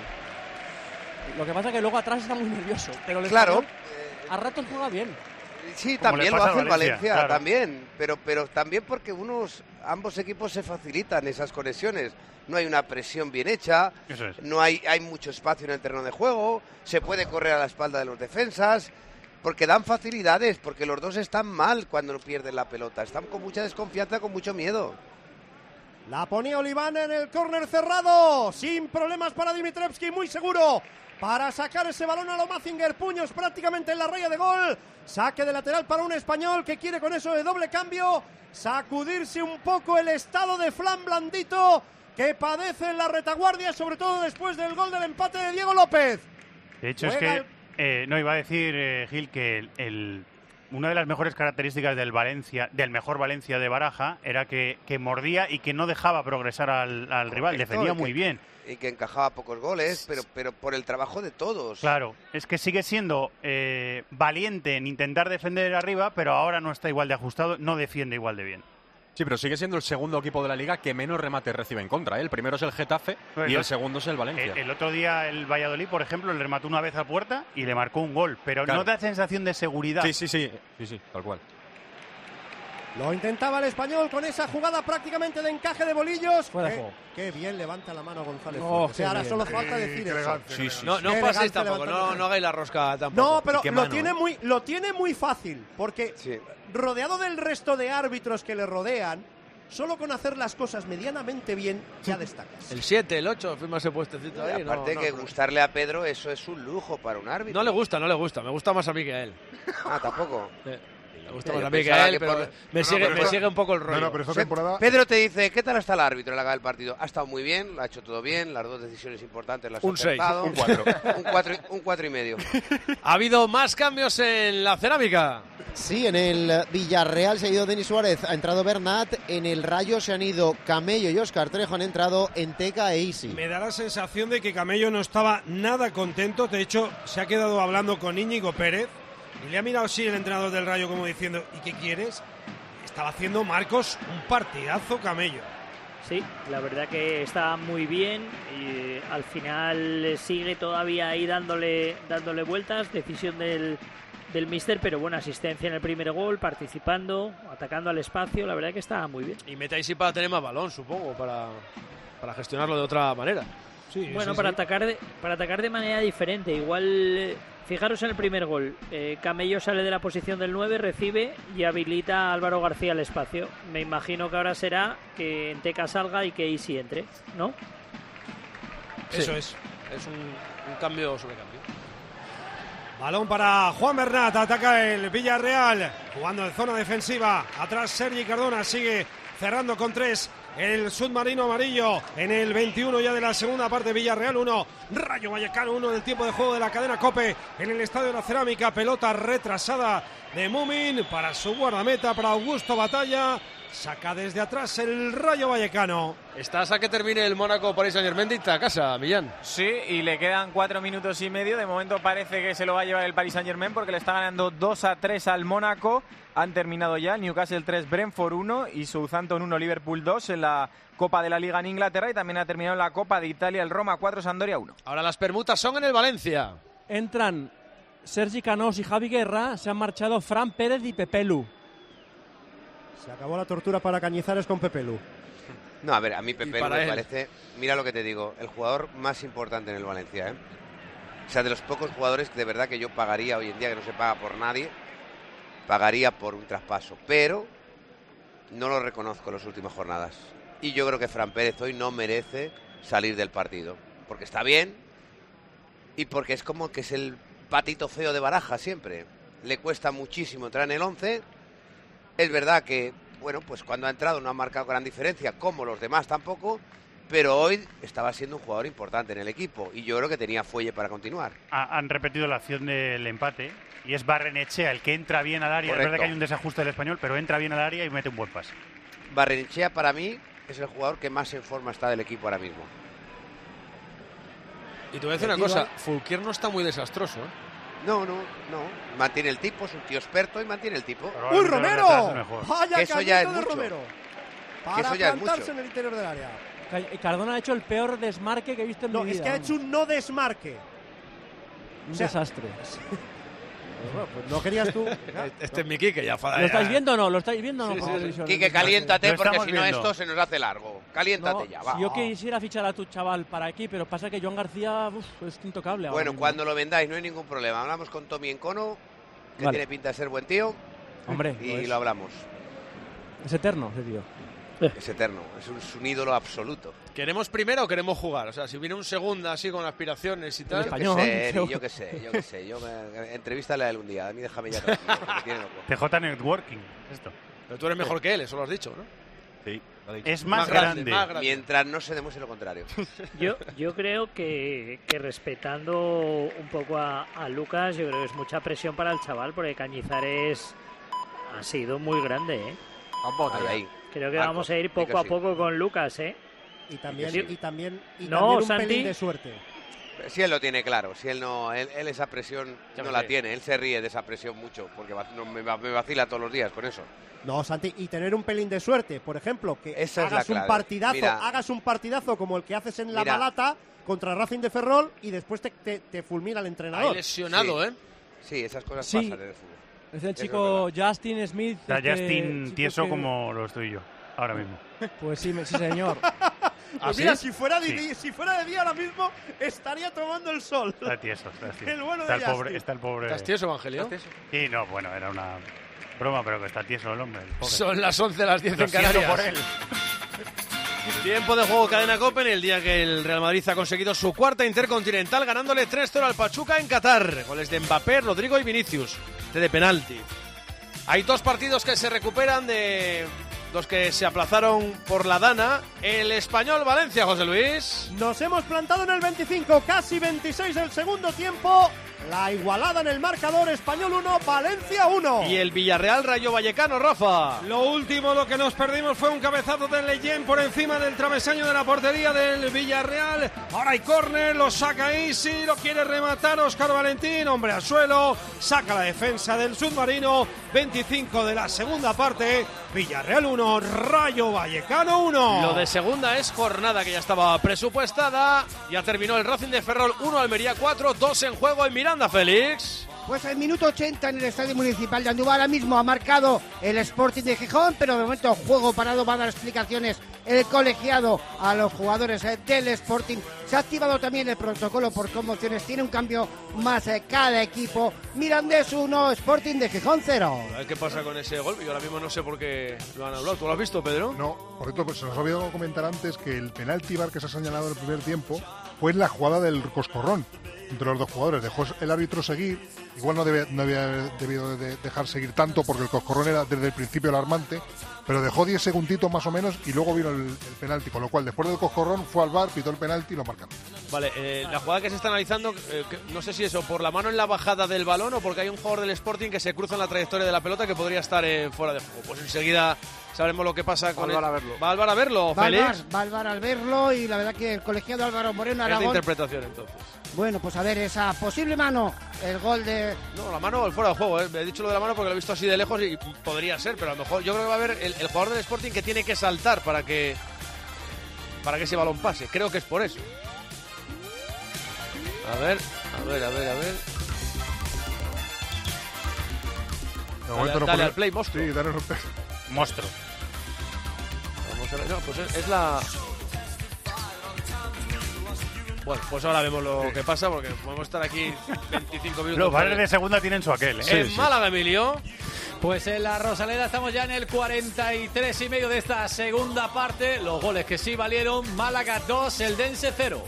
Lo que pasa es que luego atrás está muy nervioso. Pero el Español a ratos juega bien. Sí, también lo hace el Valencia, claro. También, pero también porque ambos equipos se facilitan esas conexiones. No hay una presión bien hecha, no hay mucho espacio en el terreno de juego, se puede correr a la espalda de los defensas, porque dan facilidades, porque los dos están mal cuando pierden la pelota, están con mucha desconfianza, con mucho miedo. La ponía Oliván en el córner cerrado, sin problemas para Dimitrevski, muy seguro. Para sacar ese balón a lo Mazinger, puños prácticamente en la raya de gol. Saque de lateral para un español que quiere con eso de doble cambio sacudirse un poco el estado de flan blandito que padece en la retaguardia, sobre todo después del gol del empate de Diego López. De hecho, es que no iba a decir, Gil, que una de las mejores características del mejor Valencia de Baraja era que mordía y que no dejaba progresar al rival, defendía muy bien. Y que encajaba pocos goles, pero por el trabajo de todos. Claro, es que sigue siendo valiente en intentar defender arriba, pero ahora no está igual de ajustado, no defiende igual de bien. Sí, pero sigue siendo el segundo equipo de la Liga que menos remates recibe en contra. El primero es el Getafe y el segundo es el Valencia. El otro día el Valladolid, por ejemplo, le remató una vez a puerta y le marcó un gol, pero no da sensación de seguridad. Sí, tal cual. Lo intentaba el español con esa jugada prácticamente de encaje de bolillos. Qué bien levanta la mano González. O sea, ahora solo falta decir eso. No paséis tampoco, no hagáis la rosca tampoco. No, pero lo tiene muy fácil, porque rodeado del resto de árbitros que le rodean, solo con hacer las cosas medianamente bien ya destacas. El 7, el 8, firma ese puestecito ahí. Aparte que gustarle a Pedro, eso es un lujo para un árbitro. No le gusta, me gusta más a mí que a él. Tampoco. Me gusta más a mí que a él, pero me sigue un poco el rollo. Pero esta temporada... Pedro te dice, ¿qué tal está el árbitro en la gala del partido? Ha estado muy bien, lo ha hecho todo bien, las dos decisiones importantes las ha acertado. Un 6, un 4,5. ¿Ha habido más cambios en la cerámica? Sí, en el Villarreal se ha ido Denis Suárez, ha entrado Bernat, en el Rayo se han ido Camello y Óscar Trejo, han entrado Enteca e Isi. Me da la sensación de que Camello no estaba nada contento, de hecho se ha quedado hablando con Íñigo Pérez y le ha mirado así el entrenador del Rayo como diciendo, ¿y qué quieres? Estaba haciendo Marcos un partidazo Camello. Sí, la verdad que está muy bien y al final sigue todavía ahí dándole vueltas, decisión del míster, pero buena asistencia en el primer gol, participando, atacando al espacio, la verdad que está muy bien. Y mete ahí sí para tener más balón, supongo, para gestionarlo de otra manera. Sí, bueno, para atacar de manera diferente, igual... Fijaros en el primer gol, Camello sale de la posición del 9, recibe y habilita a Álvaro García al espacio. Me imagino que ahora será que Enteca salga y que Isi entre, ¿no? Eso es. Es un cambio sobre cambio. Balón para Juan Bernat, ataca el Villarreal, jugando en zona defensiva. Atrás Sergi Cardona sigue cerrando con 3. El submarino amarillo en el 21 ya de la segunda parte. Villarreal 1, Rayo Vallecano 1 del tiempo de juego de la cadena COPE en el Estadio de la Cerámica. Pelota retrasada de Mumin para su guardameta, para Augusto Batalla. Saca desde atrás el Rayo Vallecano. Estás a que termine el Mónaco Paris Saint-Germain de a casa, Millán. Sí, y le quedan 4 minutos y medio. De momento parece que se lo va a llevar el Paris Saint-Germain porque le está ganando 2-3 al Mónaco. Han terminado ya Newcastle 3, Brentford 1 y Southampton 1, Liverpool 2 en la Copa de la Liga en Inglaterra, y también ha terminado la Copa de Italia el Roma 4, Sampdoria 1. Ahora las permutas son en el Valencia. Entran Sergi Canós y Javi Guerra, se han marchado Fran Pérez y Pepelu. Se acabó la tortura para Cañizares con Pepelu. No, a ver, a mí Pepelu me parece, mira lo que te digo, el jugador más importante en el Valencia, ¿eh? O sea, de los pocos jugadores de verdad que yo pagaría hoy en día, que no se paga por nadie, pagaría por un traspaso, pero no lo reconozco en las últimas jornadas. Y yo creo que Fran Pérez hoy no merece salir del partido, porque está bien y porque es como que es el patito feo de Baraja siempre. Le cuesta muchísimo entrar en el 11. Es verdad que, bueno, pues cuando ha entrado no ha marcado gran diferencia, como los demás tampoco, pero hoy estaba siendo un jugador importante en el equipo y yo creo que tenía fuelle para continuar. Han repetido la acción del empate y es Barrenechea el que entra bien al área. Correcto. Es verdad que hay un desajuste del Español, pero entra bien al área y mete un buen pase. Barrenechea para mí es el jugador que más en forma está del equipo ahora mismo. Y te voy a decir una cosa, Fulquier no está muy desastroso, ¿eh? No. Mantiene el tipo, es un tío experto y mantiene el tipo. ¡Uy, Romero! ¡Vaya eso ya es de mucho. Romero! Para eso ya plantarse es mucho. en el interior del área. Cardona ha hecho el peor desmarque que he visto en mi vida. No, es que ha hecho un no desmarque. Un desastre. Bueno, pues no querías tú. Este es mi Quique, ya ¿Lo estáis viendo o no? ¿Lo estáis viendo o no? Sí. Quique, caliéntate porque si no esto se nos hace largo. Caliéntate ya, va. Yo quisiera fichar a tu chaval para aquí, pero pasa que Joan García es intocable. Bueno, cuando lo vendáis no hay ningún problema. Hablamos con Tommy Encono, que tiene pinta de ser buen tío. Hombre, y lo hablamos. Es eterno ese tío. Es eterno, es un ídolo absoluto. ¿Queremos primero o queremos jugar? O sea, si viene un segunda así con aspiraciones y tal. Yo qué sé. Entrevístale a él un día. A mí déjame ya tranquilo, que me tiene loco. TJ Networking, esto. Pero tú eres mejor que él, eso lo has dicho, ¿no? Sí, lo he dicho. Es más grande. Mientras no se demuestre lo contrario. Yo creo que respetando un poco a Lucas, yo creo que es mucha presión para el chaval, porque Cañizares ha sido muy grande, ¿eh? Ahí. Creo que vamos a ir poco a poco con Lucas, ¿eh? Y también no, un Santi, pelín de suerte. Si él lo tiene claro, si él esa presión no la tiene, él se ríe de esa presión mucho, porque me vacila todos los días con eso. No, Santi, y tener un pelín de suerte, por ejemplo, que esa hagas un partidazo como el que haces en La Balata contra Racing de Ferrol y después te fulmina el entrenador. Hay lesionado, ¿eh? Sí, esas cosas pasan en el fútbol. Es el chico Justin Smith. O sea, Justin tieso como lo estoy yo, ahora mismo. Pues sí, señor. Pues mira, si fuera de día ahora mismo estaría tomando el sol. Está tieso. El bueno está de Justin. Está el pobre. ¿Estás tieso, Evangelio? Sí, no, bueno, era una broma, pero que está tieso el hombre. El pobre. Son las 11, las 10 Lo en Canarias. por él. Tiempo de juego Cadena COPE en el día que el Real Madrid ha conseguido su cuarta Intercontinental, ganándole 3-0 al Pachuca en Qatar. Goles de Mbappé, Rodrigo y Vinicius, de penalti. Hay dos partidos que se recuperan de los que se aplazaron por la Dana. El Español Valencia, José Luis. Nos hemos plantado en el 25, casi 26 del segundo tiempo. La igualada en el marcador, Español 1, Valencia 1. Y el Villarreal Rayo Vallecano, Rafa. Lo último, lo que nos perdimos fue un cabezazo de Leyen por encima del travesaño de la portería del Villarreal. Ahora hay córner, lo saca Isi, lo quiere rematar Óscar Valentín, hombre al suelo, saca la defensa del submarino. 25 de la segunda parte, Villarreal 1, Rayo Vallecano 1. Lo de segunda es jornada que ya estaba presupuestada. Ya terminó el Racing de Ferrol 1, Almería 4, 2 en juego en Miranda, Félix. Pues el minuto 80 en el Estadio Municipal de Andújar ahora mismo ha marcado el Sporting de Gijón, pero de momento juego parado, va a dar explicaciones el colegiado a los jugadores del Sporting. Se ha activado también el protocolo por conmociones, tiene un cambio más cada equipo. Mirandés 1, Sporting de Gijón 0. A ver qué pasa con ese gol, yo ahora mismo no sé por qué lo han hablado. ¿Tú lo has visto, Pedro? No, por cierto, pues se nos ha olvidado comentar antes que el penalti bar que se ha señalado en el primer tiempo fue en la jugada del Coscorrón entre los dos jugadores. Dejó el árbitro seguir, igual no había debido de dejar seguir tanto porque el Coscorrón era desde el principio alarmante, pero dejó 10 segunditos más o menos y luego vino el penalti, con lo cual después del Coscorrón fue al VAR, pitó el penalti y lo marcaron. Vale, la jugada que se está analizando, no sé si eso por la mano en la bajada del balón o porque hay un jugador del Sporting que se cruza en la trayectoria de la pelota que podría estar fuera de juego. Pues enseguida sabremos lo que pasa con él. Va Álvaro a verlo, Félix. Va Álvaro al verlo y la verdad que el colegiado Álvaro Moreno Aragón. Es de interpretación entonces. Bueno, pues a ver esa posible mano, el gol de... No, la mano o el fuera de juego, He dicho lo de la mano porque lo he visto así de lejos y podría ser, pero a lo mejor yo creo que va a haber el jugador del Sporting que tiene que saltar para que ese balón pase. Creo que es por eso. A ver. Dale al play, monstruo. Sí, dale al play. Monstruo. Vamos a ver, no, pues es la... Bueno, pues ahora vemos lo que pasa porque podemos estar aquí 25 minutos. Los bares de segunda tienen su aquel, ¿eh? En Málaga, Emilio. Pues en la Rosaleda estamos ya en el 43 y medio de esta segunda parte. Los goles que sí valieron: Málaga 2, Eldense 0.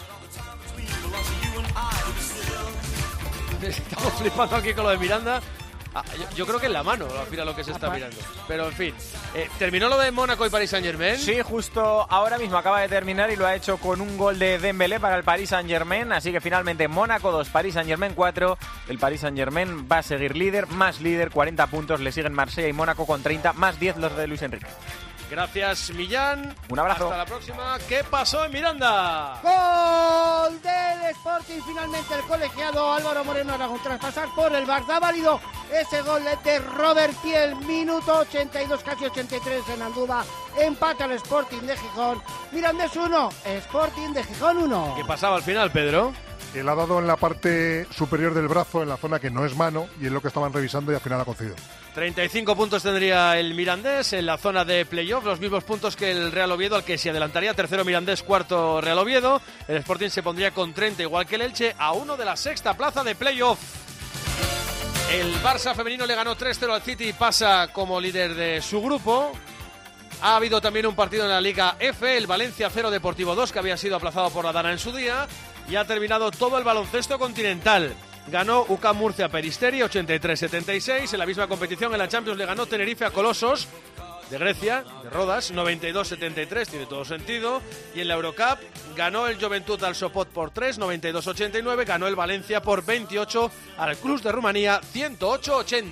Estamos flipando aquí con lo de Miranda. Yo creo que es la mano al final lo que se está mirando. Pero en fin, ¿terminó lo de Mónaco y Paris Saint-Germain? Sí, justo ahora mismo acaba de terminar y lo ha hecho con un gol de Dembélé para el Paris Saint-Germain. Así que finalmente Mónaco 2, Paris Saint-Germain 4. El Paris Saint-Germain va a seguir líder, 40 puntos. Le siguen Marsella y Mónaco con 30, más 10 los de Luis Enrique. Gracias, Millán. Un abrazo. Hasta la próxima. ¿Qué pasó en Miranda? Gol del Sporting. Finalmente el colegiado Álvaro Moreno Aragón, tras pasar por el VAR, da válido ese gol de Robert Piel. Minuto 82, casi 83 en Andúba. Empata el Sporting de Gijón. Mirandés 1, Sporting de Gijón 1. ¿Qué pasaba al final, Pedro? Que le ha dado en la parte superior del brazo, en la zona que no es mano, y es lo que estaban revisando y al final ha concedido. 35 puntos tendría el Mirandés en la zona de playoff, los mismos puntos que el Real Oviedo, al que se adelantaría tercero Mirandés, cuarto Real Oviedo. El Sporting se pondría con 30, igual que el Elche, a 1 de la sexta plaza de playoff. El Barça femenino le ganó 3-0 al City y pasa como líder de su grupo. Ha habido también un partido en la Liga F, el Valencia 0 Deportivo 2, que había sido aplazado por la Dana en su día. Y ha terminado todo el baloncesto continental. Ganó UCAM Murcia Peristeri 83-76. En la misma competición en la Champions le ganó Tenerife a Colosos de Grecia, de Rodas, 92-73, tiene todo sentido. Y en la Eurocup ganó el Juventud al Sopot por 3, 92-89. Ganó el Valencia por 28 al Cluj de Rumanía, 108-80.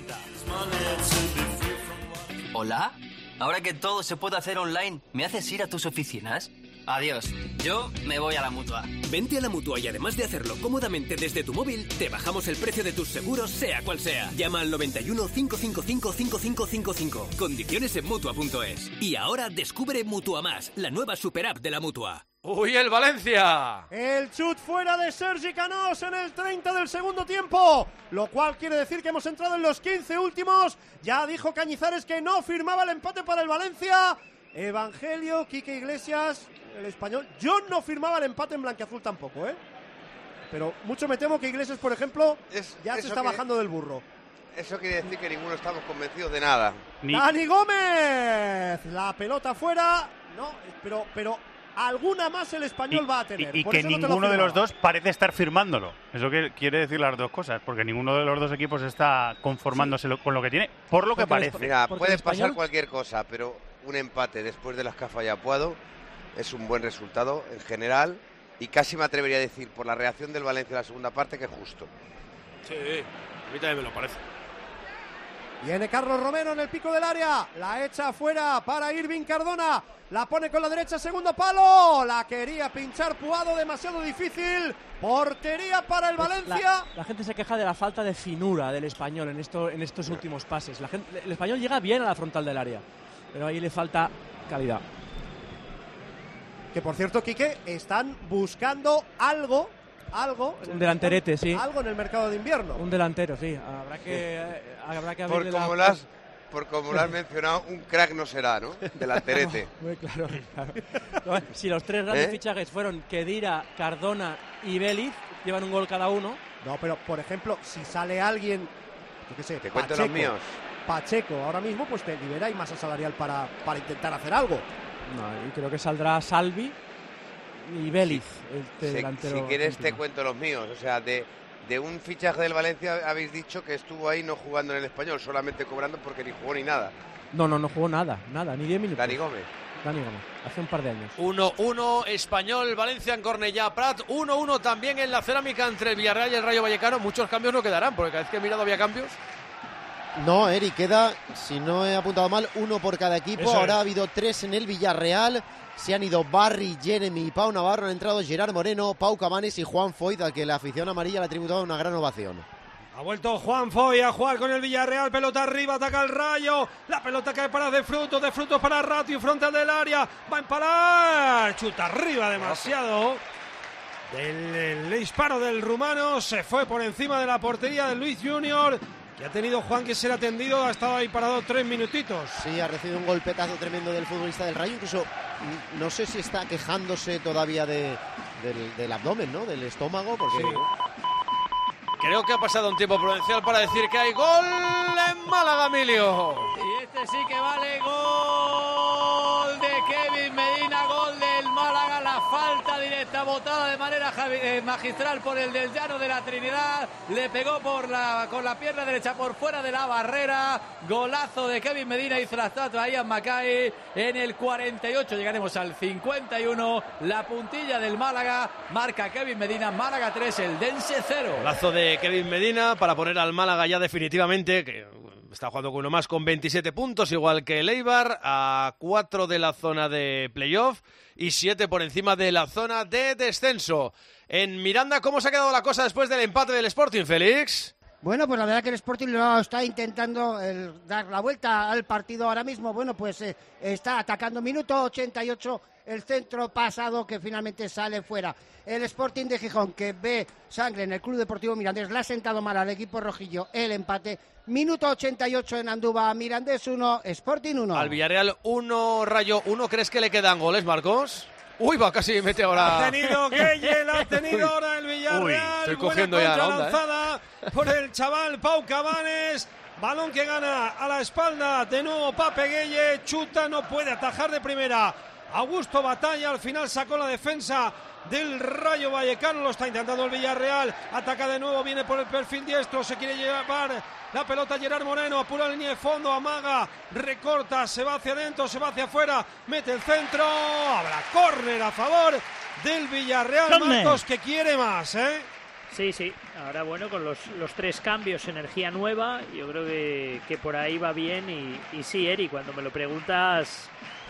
¿Hola? Ahora que todo se puede hacer online, ¿me haces ir a tus oficinas? Adiós, yo me voy a la Mutua. Vente a la Mutua y además de hacerlo cómodamente desde tu móvil, te bajamos el precio de tus seguros, sea cual sea. Llama al 91 555 5555. Condiciones en Mutua.es. Y ahora descubre Mutua Más, la nueva super app de la Mutua. ¡Uy, el Valencia! El chut fuera de Sergi Canós en el 30 del segundo tiempo, lo cual quiere decir que hemos entrado en los 15 últimos. Ya dijo Cañizares que no firmaba el empate para el Valencia. Evangelio, Quique Iglesias, el español. Yo no firmaba el empate en blanquiazul tampoco, ¿eh? Pero mucho me temo que Iglesias, por ejemplo, ya se está bajando del burro. Eso quiere decir que ninguno estamos convencidos de nada. ¡Dani Gómez! La pelota fuera. No, pero alguna más el español va a tener. Y por que eso no te lo ninguno de los firmaba. dos parece estar firmándolo. Eso que quiere decir las dos cosas, porque ninguno de los dos equipos está conformándose con lo que tiene, por lo que parece. Mira, puede pasar cualquier cosa, pero un empate después de las que ha fallado Puado es un buen resultado en general, y casi me atrevería a decir, por la reacción del Valencia en la segunda parte, que es justo. Sí, a mí también me lo parece. Viene Carlos Romero en el pico del área, la echa afuera para Irving Cardona, la pone con la derecha, segundo palo, la quería pinchar Puado, demasiado difícil, portería para el Valencia. La gente se queja de la falta de finura del español en estos últimos pases. El español llega bien a la frontal del área, pero ahí le falta calidad. Que por cierto, Quique, están buscando algo. Un delanterete, sí. Algo en el mercado de invierno. Un delantero, sí. Habrá que abrirle Por como lo has mencionado, un crack no será, ¿no? Delanterete. Muy claro. Si los tres grandes fichajes fueron Khedira, Cardona y Vélez, llevan un gol cada uno. No, pero por ejemplo, si sale alguien, yo qué sé, te cuento los míos. Pacheco, ahora mismo pues te libera y masa salarial para intentar hacer algo. No, y creo que saldrá Salvi y Vélez, delantero. Si quieres te cuento los míos. O sea, de un fichaje del Valencia habéis dicho que estuvo ahí no jugando en el Español, solamente cobrando porque ni jugó ni nada. No jugó nada, ni 10 minutos. Dani Gómez, hace un par de años. 1-1 Español, Valencia en Cornellá Prat, 1-1 también en la cerámica entre el Villarreal y el Rayo Vallecano. Muchos cambios no quedarán, porque cada vez que he mirado había cambios. No, Eri, queda, si no he apuntado mal, uno por cada equipo. Eso Ahora es. ha habido 3 en el Villarreal. Se han ido Barry, Jeremy y Pau Navarro. Han entrado Gerard Moreno, Pau Camanes y Juan Foyt, al que la afición amarilla le ha tributado una gran ovación. Ha vuelto Juan Foy a jugar con el Villarreal, pelota arriba, ataca el Rayo, la pelota cae para de frutos para Ratio, frontal del área, va a empalar, chuta arriba demasiado. El disparo del rumano se fue por encima de la portería de Luis Junior, que ha tenido Juan que ser atendido, ha estado ahí parado 3 minutitos. Sí, ha recibido un golpetazo tremendo del futbolista del Rayo, incluso no sé si está quejándose todavía del abdomen, ¿no? Del estómago, porque... Sí. Creo que ha pasado un tiempo prudencial para decir que hay gol en Málaga, Emilio. Y este sí que vale, gol de Kevin Medina, gol del Málaga, la falta directa botada de manera magistral por el del Llano de la Trinidad, le pegó con la pierna derecha por fuera de la barrera, golazo de Kevin Medina, hizo la estatua a Ian Mackay en el 48, llegaremos al 51, la puntilla del Málaga, marca Kevin Medina, Málaga 3, el Dense 0. Golazo de Kevin Medina para poner al Málaga ya definitivamente, que está jugando con uno más con 27 puntos, igual que el Eibar, a 4 de la zona de playoff y 7 por encima de la zona de descenso. En Miranda, ¿cómo se ha quedado la cosa después del empate del Sporting, Félix? Bueno, pues la verdad que el Sporting lo está intentando dar la vuelta al partido ahora mismo. Bueno, pues está atacando. Minuto 88, el centro pasado que finalmente sale fuera. El Sporting de Gijón, que ve sangre en el Club Deportivo Mirandés, le ha sentado mal al equipo rojillo el empate. Minuto 88 en Andúba, Mirandés 1, Sporting 1. Al Villarreal 1, Rayo 1. ¿Crees que le quedan goles, Marcos? Uy, va, casi mete ahora. Ha tenido Gueye, la ha tenido ahora el Villarreal. Uy, estoy cogiendo ya la onda, lanzada por el chaval Pau Cabanes. Balón que gana a la espalda. De nuevo Pape Gueye. Chuta, no puede atajar de primera. Augusto Batalla, al final sacó la defensa del Rayo Vallecano. Lo está intentando el Villarreal. Ataca de nuevo, viene por el perfil diestro. Se quiere llevar la pelota Gerard Moreno, apura la línea de fondo, amaga, recorta, se va hacia adentro, se va hacia afuera, mete el centro, habrá córner a favor del Villarreal. Marcos, que quiere más, ¿eh? Sí, ahora bueno, con los 3 cambios, energía nueva, yo creo que por ahí va bien y sí, Eri, cuando me lo preguntas,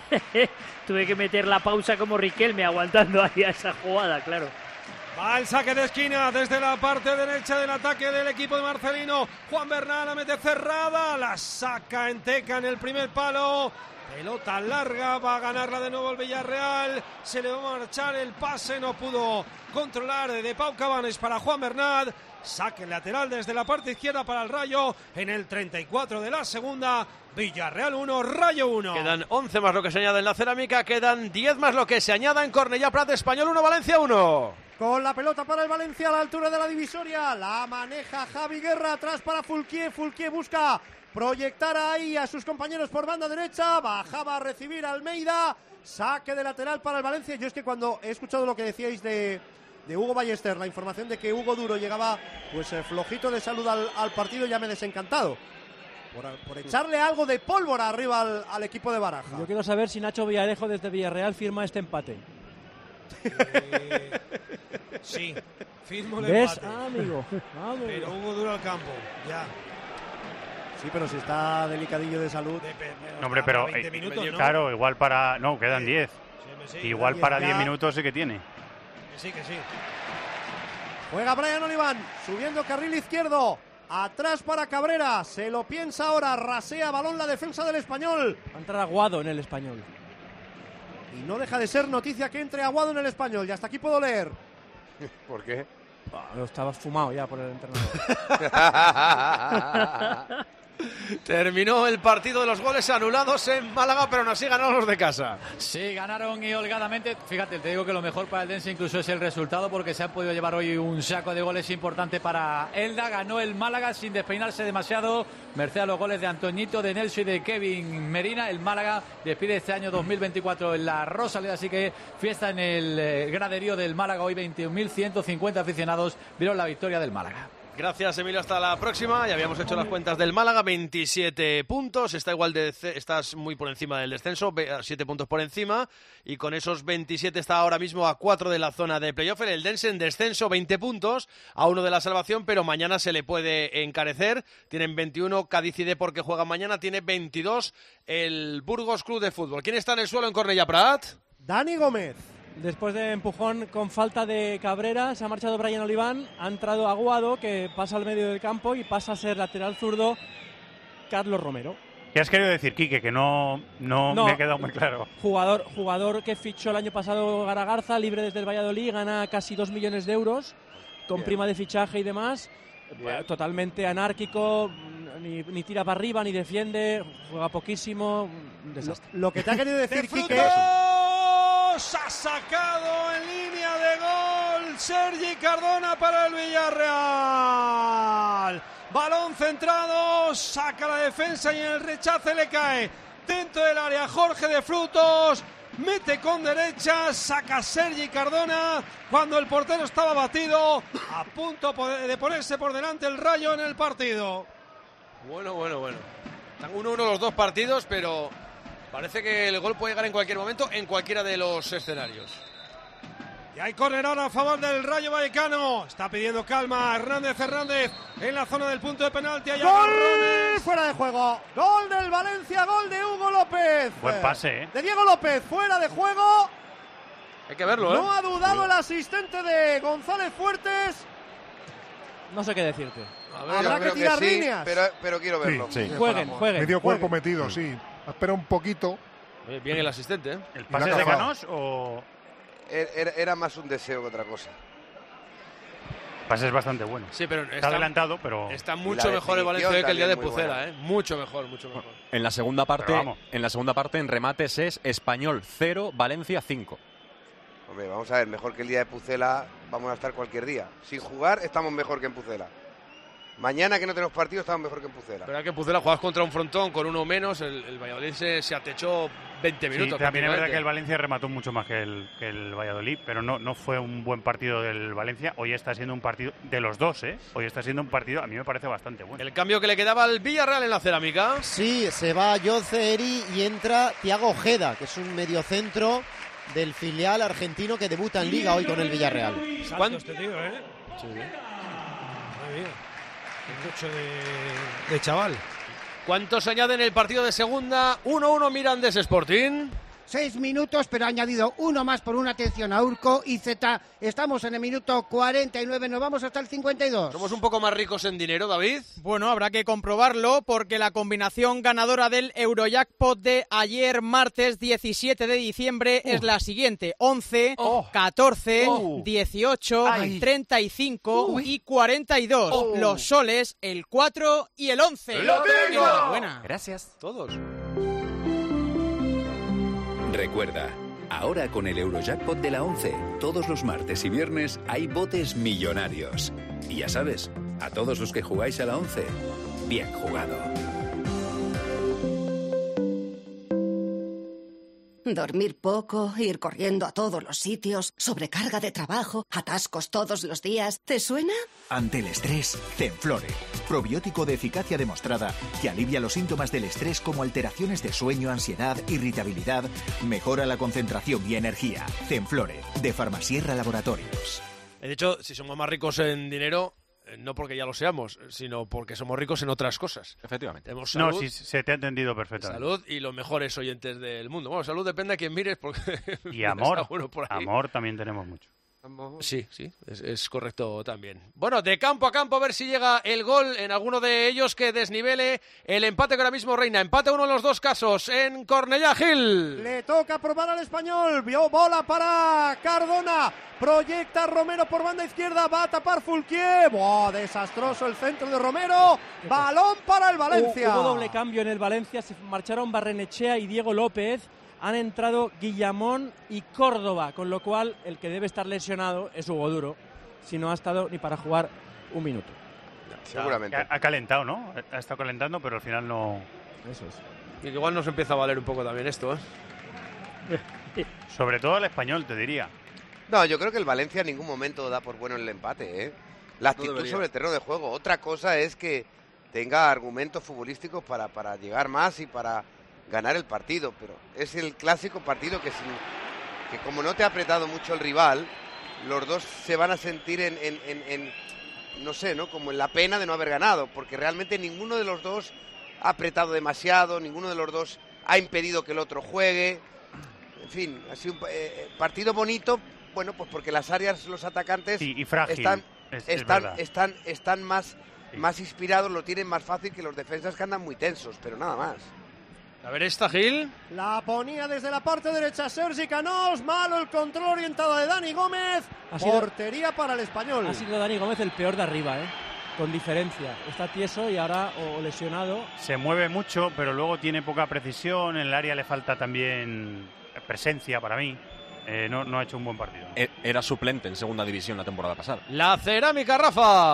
tuve que meter la pausa como Riquelme aguantando ahí a esa jugada, claro. Va el saque de esquina desde la parte derecha del ataque del equipo de Marcelino. Juan Bernal la mete cerrada, la saca en Teca en el primer palo. Pelota larga, va a ganarla de nuevo el Villarreal. Se le va a marchar el pase, no pudo controlar de Pau Cabanes para Juan Bernal. Saque lateral desde la parte izquierda para el Rayo en el 34 de la segunda. Villarreal 1, Rayo 1. Quedan 11 más lo que se añade en la cerámica, quedan 10 más lo que se añada en Cornellá Prat. Español 1, Valencia 1. Con la pelota para el Valencia a la altura de la divisoria, la maneja Javi Guerra, atrás para Fulquier, Fulquier busca proyectar ahí a sus compañeros por banda derecha, bajaba a recibir a Almeida, saque de lateral para el Valencia. Yo es que cuando he escuchado lo que decíais de Hugo Ballester, la información de que Hugo Duro llegaba pues flojito de salud al partido, ya me he desencantado. Por echarle algo de pólvora arriba al equipo de Baraja. Yo quiero saber si Nacho Villarejo desde Villarreal firma este empate. Sí, firmo el ¿Ves? empate. Amigo. Pero Hugo Duro al campo, ya. Sí, pero si está delicadillo de salud. No, hombre, pero 20 minutos, ¿no? claro, igual para... No, quedan 10. Sí, igual para 10 minutos sí que tiene. Que sí. Juega Brian Oliván, subiendo carril izquierdo. Atrás para Cabrera, se lo piensa ahora, rasea balón la defensa del Español. Va a entrar Aguado en el Español. Y no deja de ser noticia que entre Aguado en el Español, y hasta aquí puedo leer. ¿Por qué? Estaba fumado ya por el entrenador. Terminó el partido de los goles anulados en Málaga, pero aún así ganaron los de casa. Sí, ganaron y holgadamente. Fíjate, te digo que lo mejor para el Dense incluso es el resultado, porque se han podido llevar hoy un saco de goles importante para Elda. Ganó el Málaga sin despeinarse demasiado, merced a los goles de Antoñito, de Nelson y de Kevin Merina. El Málaga despide este año 2024 en la Rosaleda, así que fiesta en el graderío del Málaga. Hoy 21.150 aficionados vieron la victoria del Málaga. Gracias, Emilio, hasta la próxima. Ya habíamos hecho las cuentas del Málaga, 27 puntos, estás muy por encima del descenso, 7 puntos por encima, y con esos 27 está ahora mismo a 4 de la zona de playoff. El Eldense en descenso, 20 puntos, a 1 de la salvación, pero mañana se le puede encarecer. Tienen 21 Cádiz y Depor, que juegan mañana, tiene 22 el Burgos Club de Fútbol. ¿Quién está en el suelo en Cornellá Prat? Dani Gómez. Después de empujón con falta de Cabrera, se ha marchado Brian Oliván, ha entrado Aguado, que pasa al medio del campo y pasa a ser lateral zurdo Carlos Romero. ¿Qué has querido decir, Quique? Que no me ha quedado muy claro. Jugador que fichó el año pasado Garagarza, libre desde el Valladolid, gana casi 2 millones de euros, con prima de fichaje y demás. Totalmente anárquico, ni tira para arriba, ni defiende, juega poquísimo, un desastre. Lo que te ha querido decir, Quique... Ha sacado en línea de gol Sergi Cardona para el Villarreal. Balón centrado, saca la defensa y en el rechace le cae dentro del área Jorge de Frutos. Mete con derecha, saca Sergi Cardona cuando el portero estaba batido, a punto de ponerse por delante el Rayo en el partido. Bueno. Están 1-1 los dos partidos, pero parece que el gol puede llegar en cualquier momento, en cualquiera de los escenarios. Y hay córner ahora a favor del Rayo Vallecano. Está pidiendo calma Hernández en la zona del punto de penalti. Hay ¡Gol! agarrones. Fuera de juego. Gol del Valencia, gol de Hugo López. Buen pase, ¿eh? De Diego López, fuera de juego. Hay que verlo, ¿eh? No ha dudado el asistente de González Fuertes. No sé qué decirte. Habrá que tirar líneas. Pero quiero verlo. Sí. Jueguen. Medio cuerpo metido, sí. Espera un poquito. Bien el asistente, ¿eh? ¿El pase es de Canós o...? Era más un deseo que otra cosa. El pase es bastante bueno. Sí, pero está adelantado, pero... Está mucho mejor el Valencia que el día de Pucela, ¿eh? Mucho mejor. En la segunda parte, en remates es Español 0, Valencia 5. Hombre, vamos a ver, mejor que el día de Pucela vamos a estar cualquier día. Sin jugar estamos mejor que en Pucela. Mañana que no tenemos partido estamos mejor que en Pucela. Pero que en Pucela juegas contra un frontón con uno menos, el Valladolid se atechó 20 minutos. Sí, también es verdad que el Valencia remató mucho más que el Valladolid, pero no fue un buen partido del Valencia. Hoy está siendo un partido de los dos, ¿eh? Hoy está siendo un partido, a mí me parece bastante bueno. El cambio que le quedaba al Villarreal en la cerámica. Sí, se va Jose Eri y entra Thiago Ojeda, que es un mediocentro del filial argentino que debuta en Liga hoy con el Villarreal. ¿Cuánto este tío, eh? Sí. Madre mía. Mucho de chaval. ¿Cuántos añaden el partido de segunda? 1-1 Mirandés Sporting. 6 minutos, pero ha añadido uno más por una atención a Urco y Z. Estamos en el minuto 49, nos vamos hasta el 52. ¿Somos un poco más ricos en dinero, David? Bueno, habrá que comprobarlo porque la combinación ganadora del Eurojackpot de ayer, martes 17 de diciembre, es la siguiente. 11, 14, 18, 35 y 42. Los soles, el 4 y el 11. ¡Lo tengo! Enhorabuena. Gracias. Todos. Recuerda, ahora con el Eurojackpot de la 11, todos los martes y viernes hay botes millonarios. Y ya sabes, a todos los que jugáis a la 11, bien jugado. Dormir poco, ir corriendo a todos los sitios, sobrecarga de trabajo, atascos todos los días. ¿Te suena? Ante el estrés, Zenflore. Probiótico de eficacia demostrada que alivia los síntomas del estrés como alteraciones de sueño, ansiedad, irritabilidad, mejora la concentración y energía. Zenflore, de Farmasierra Laboratorios. De hecho, si somos más ricos en dinero, no porque ya lo seamos, sino porque somos ricos en otras cosas. Efectivamente. Tenemos salud, No, sí, se te ha entendido perfectamente. Salud y los mejores oyentes del mundo. Bueno, salud depende de quién mires. Porque y amor. Amor también tenemos mucho. Sí, es correcto también. Bueno, de campo a campo, a ver si llega el gol en alguno de ellos que desnivele el empate que ahora mismo reina. Empate uno en los dos casos en Cornellá, Gil. Le toca probar al Español. Vio bola para Cardona. Proyecta Romero por banda izquierda. Va a tapar Fulquier. ¡Buah! Desastroso el centro de Romero. Balón para el Valencia. Hubo doble cambio en el Valencia. Se marcharon Barrenechea y Diego López. Han entrado Guillamón y Córdoba, con lo cual el que debe estar lesionado es Hugo Duro, si no ha estado ni para jugar un minuto. Seguramente. Ha calentado, ¿no? Ha estado calentando, pero al final no... Eso es. Y igual nos empieza a valer un poco también esto, ¿eh? Sobre todo el Español, te diría. No, yo creo que el Valencia en ningún momento da por bueno el empate, ¿eh? La actitud sobre el terreno de juego. Otra cosa es que tenga argumentos futbolísticos para llegar más y para ganar el partido, pero es el clásico partido que como no te ha apretado mucho el rival, los dos se van a sentir en no sé, ¿no? Como en la pena de no haber ganado, porque realmente ninguno de los dos ha apretado demasiado, ninguno de los dos ha impedido que el otro juegue. En fin, ha sido un partido bonito, bueno, pues porque las áreas, los atacantes y frágil, están más inspirados, lo tienen más fácil que los defensas que andan muy tensos, pero nada más. A ver esta, Gil. La ponía desde la parte derecha Sergi Canós. Malo el control orientado de Dani Gómez. Portería para el Español. Ha sido Dani Gómez el peor de arriba, con diferencia. Está tieso y ahora o lesionado. Se mueve mucho, pero luego tiene poca precisión. En el área le falta también presencia para mí. No ha hecho un buen partido. Era suplente en segunda división la temporada pasada. La cerámica, Rafa.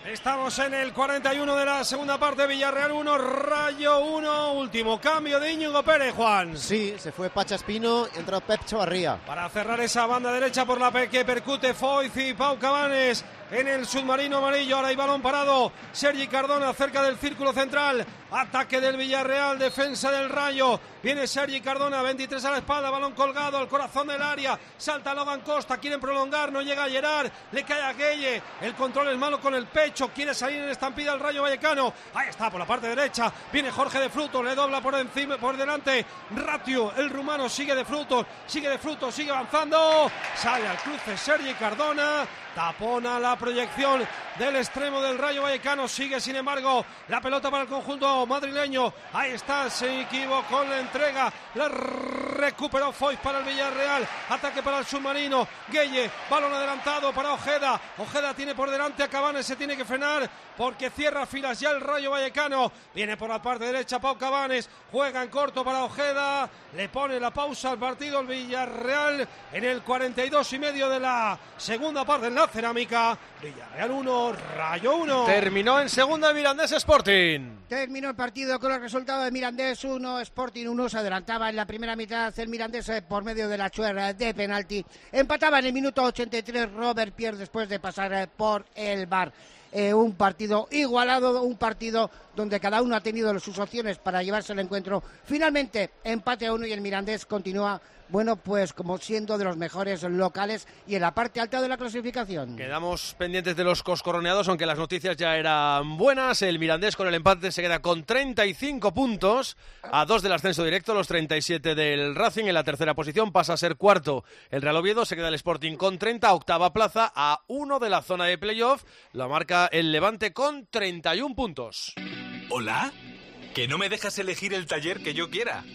Estamos en el 41 de la segunda parte, Villarreal 1, Rayo 1, último cambio de Íñigo Pérez, Juan. Sí, se fue Pacha Espino, entró Pep Chavarría. Para cerrar esa banda derecha por la que percute Foyth y Pau Cabanes en el submarino amarillo. Ahora hay balón parado, Sergi Cardona cerca del círculo central, ataque del Villarreal, defensa del Rayo. Viene Sergi Cardona, 23 a la espalda, balón colgado al corazón del área, salta Logan Costa, quieren prolongar, no llega a Gerard, le cae a Gueye, el control es malo con el pecho, quiere salir en estampida al Rayo Vallecano, ahí está por la parte derecha, viene Jorge de Frutos, le dobla por encima, por delante, Ratio, el rumano sigue de Frutos, sigue avanzando, sale al cruce Sergi Cardona, tapona la proyección del extremo del Rayo Vallecano, sigue sin embargo la pelota para el conjunto madrileño, ahí está, se equivocó la entrega, la recuperó Foyth para el Villarreal, ataque para el submarino, Gueye, balón adelantado para Ojeda, Ojeda tiene por delante a Cabanes, se tiene que frenar porque cierra filas ya el Rayo Vallecano, viene por la parte derecha Pau Cabanes, juega en corto para Ojeda, le pone la pausa al partido el Villarreal en el 42,5 de la segunda parte en la Cerámica, Villarreal 1, Rayo 1. Terminó en segunda el Mirandés Sporting. Terminó el partido con el resultado de Mirandés 1, Sporting 1. Se adelantaba en la primera mitad el Mirandés por medio de la chuerra de penalti. Empataba en el minuto 83 Robert Pierre después de pasar por el VAR. Un partido igualado, un partido donde cada uno ha tenido sus opciones para llevarse el encuentro. Finalmente, empate a 1 y el Mirandés continúa, bueno, pues como siendo de los mejores locales y en la parte alta de la clasificación. Quedamos pendientes de los coscorroneados, aunque las noticias ya eran buenas. El Mirandés con el empate se queda con 35 puntos, a 2 del ascenso directo, los 37 del Racing. En la tercera posición pasa a ser cuarto el Real Oviedo, se queda el Sporting con 30, octava plaza, a 1 de la zona de playoff. La marca el Levante con 31 puntos. ¿Hola? ¿Que no me dejas elegir el taller que yo quiera?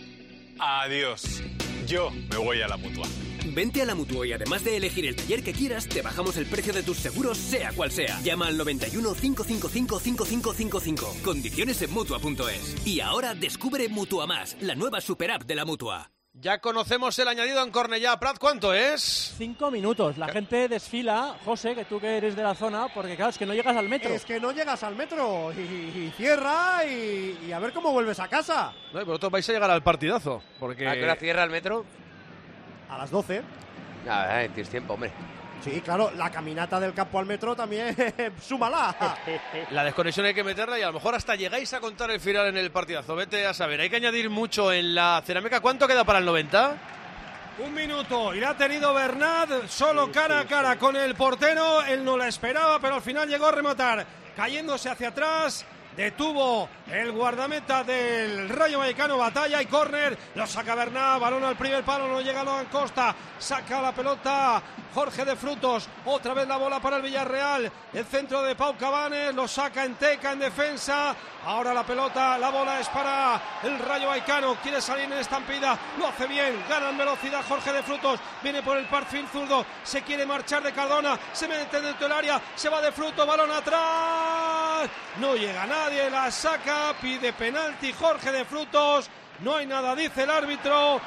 Adiós. Yo me voy a la Mutua. Vente a la Mutua y además de elegir el taller que quieras, te bajamos el precio de tus seguros, sea cual sea. Llama al 91 555 5555. Condiciones en Mutua.es. Y ahora descubre Mutua Más, la nueva super app de la Mutua. Ya conocemos el añadido en Cornellá. Prat, ¿cuánto es? 5 minutos. La gente desfila, José, que tú que eres de la zona, porque claro, es que no llegas al metro. Es que no llegas al metro y cierra y a ver cómo vuelves a casa. No, y vosotros vais a llegar al partidazo. Porque... ¿A qué hora cierra el metro? A las 12. Nada, tienes tiempo, hombre. Sí, claro, la caminata del campo al metro también, súmala. La desconexión hay que meterla y a lo mejor hasta llegáis a contar el final en el partidazo. Vete a saber, hay que añadir mucho en la Cerámica. ¿Cuánto queda para el 90? 1 minuto y la ha tenido Bernat solo cara a cara con el portero. Él no la esperaba, pero al final llegó a rematar, cayéndose hacia atrás. Detuvo el guardameta del Rayo Vallecano, batalla y córner, lo saca Bernat, balón al primer palo, no llega Logan Costa, saca la pelota Jorge de Frutos, otra vez la bola para el Villarreal, el centro de Pau Cabanes, lo saca en Teca en defensa, ahora la pelota, la bola es para el Rayo Vallecano, quiere salir en estampida, lo hace bien, gana en velocidad Jorge de Frutos, viene por el perfil zurdo, se quiere marchar de Cardona, se mete dentro del área, se va de Frutos, balón atrás, no llega nadie, la saca, pide penalti Jorge de Frutos, no hay nada, dice el árbitro.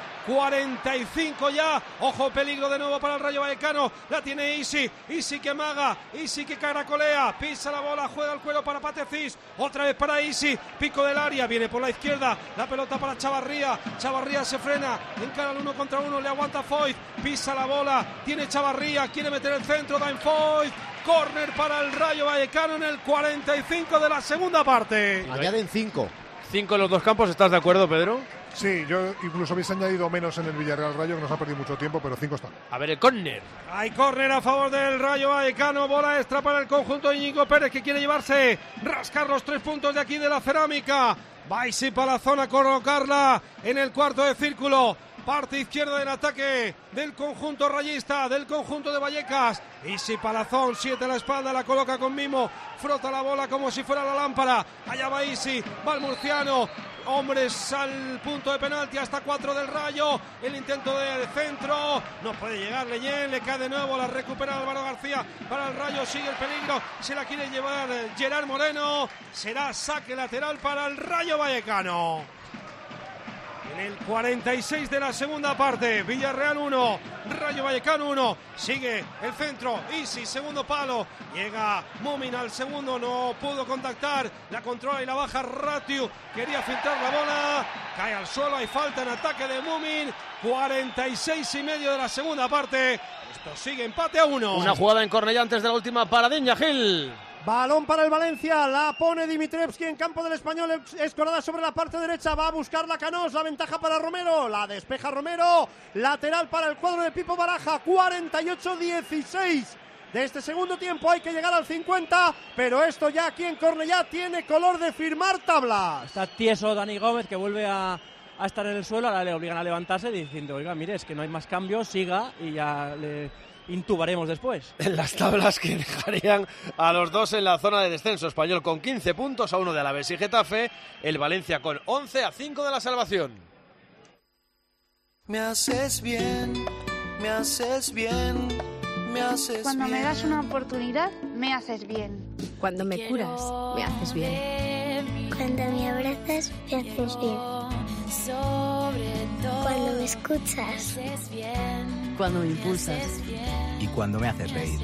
45 ya, ojo, peligro de nuevo para el Rayo Vallecano, la tiene Isi que amaga, Isi que caracolea, pisa la bola, juega el cuero para Patecís, otra vez para Isi, pico del área, viene por la izquierda, la pelota para Chavarría, Chavarría se frena, encara el 1 contra 1, le aguanta Foyth, pisa la bola, tiene Chavarría, quiere meter el centro, da en Foyth, córner para el Rayo Vallecano en el 45 de la segunda parte. Añaden 5. 5 en los dos campos, ¿estás de acuerdo, Pedro? Sí, yo incluso hubiese añadido menos en el Villarreal Rayo, que nos ha perdido mucho tiempo, pero 5 está. A ver, el córner. Hay córner a favor del Rayo Vallecano, bola extra para el conjunto de Íñigo Pérez, que quiere llevarse, rascar los 3 puntos de aquí de la Cerámica. Va Isi para la zona, colocarla en el cuarto de círculo. Parte izquierda del ataque del conjunto rayista, del conjunto de Vallecas. Isi Palazón, 7 a la espalda, la coloca con mimo, frota la bola como si fuera la lámpara. Allá va Isi, va el murciano. Hombres al punto de penalti, hasta 4 del Rayo. El intento del centro, no puede llegar Leyen, le cae de nuevo, la recupera Álvaro García para el Rayo, sigue el peligro, se la quiere llevar Gerard Moreno. Será saque lateral para el Rayo Vallecano. En el 46 de la segunda parte, Villarreal 1, Rayo Vallecano 1, sigue el centro, Isi, segundo palo, llega Mumin al segundo, no pudo contactar, la controla y la baja Ratiu, quería filtrar la bola, cae al suelo, hay falta en ataque de Mumin, 46 y medio de la segunda parte, esto sigue empate a 1. Una jugada en Cornellá antes de la última paradilla, Gil. Balón para el Valencia, la pone Dimitrievski en campo del Español, escorada sobre la parte derecha, va a buscar la Canós, la ventaja para Romero, la despeja Romero, lateral para el cuadro de Pipo Baraja, 48-16 de este segundo tiempo, hay que llegar al 50, pero esto ya aquí en Cornellá tiene color de firmar tablas. Está tieso Dani Gómez, que vuelve a estar en el suelo, ahora le obligan a levantarse diciendo, oiga, mire, es que no hay más cambios, siga y ya le intubaremos después. En las tablas que dejarían a los dos en la zona de descenso. Español con 15 puntos a 1 de Alavés y Getafe, el Valencia con 11 a 5 de la salvación. Me haces bien, me haces bien, me haces Cuando bien. me das una oportunidad, me haces bien. Cuando me curas, me haces bien. Cuando me abrazas, me haces bien. Cuando me escuchas. Cuando me impulsas. Y cuando me haces reír.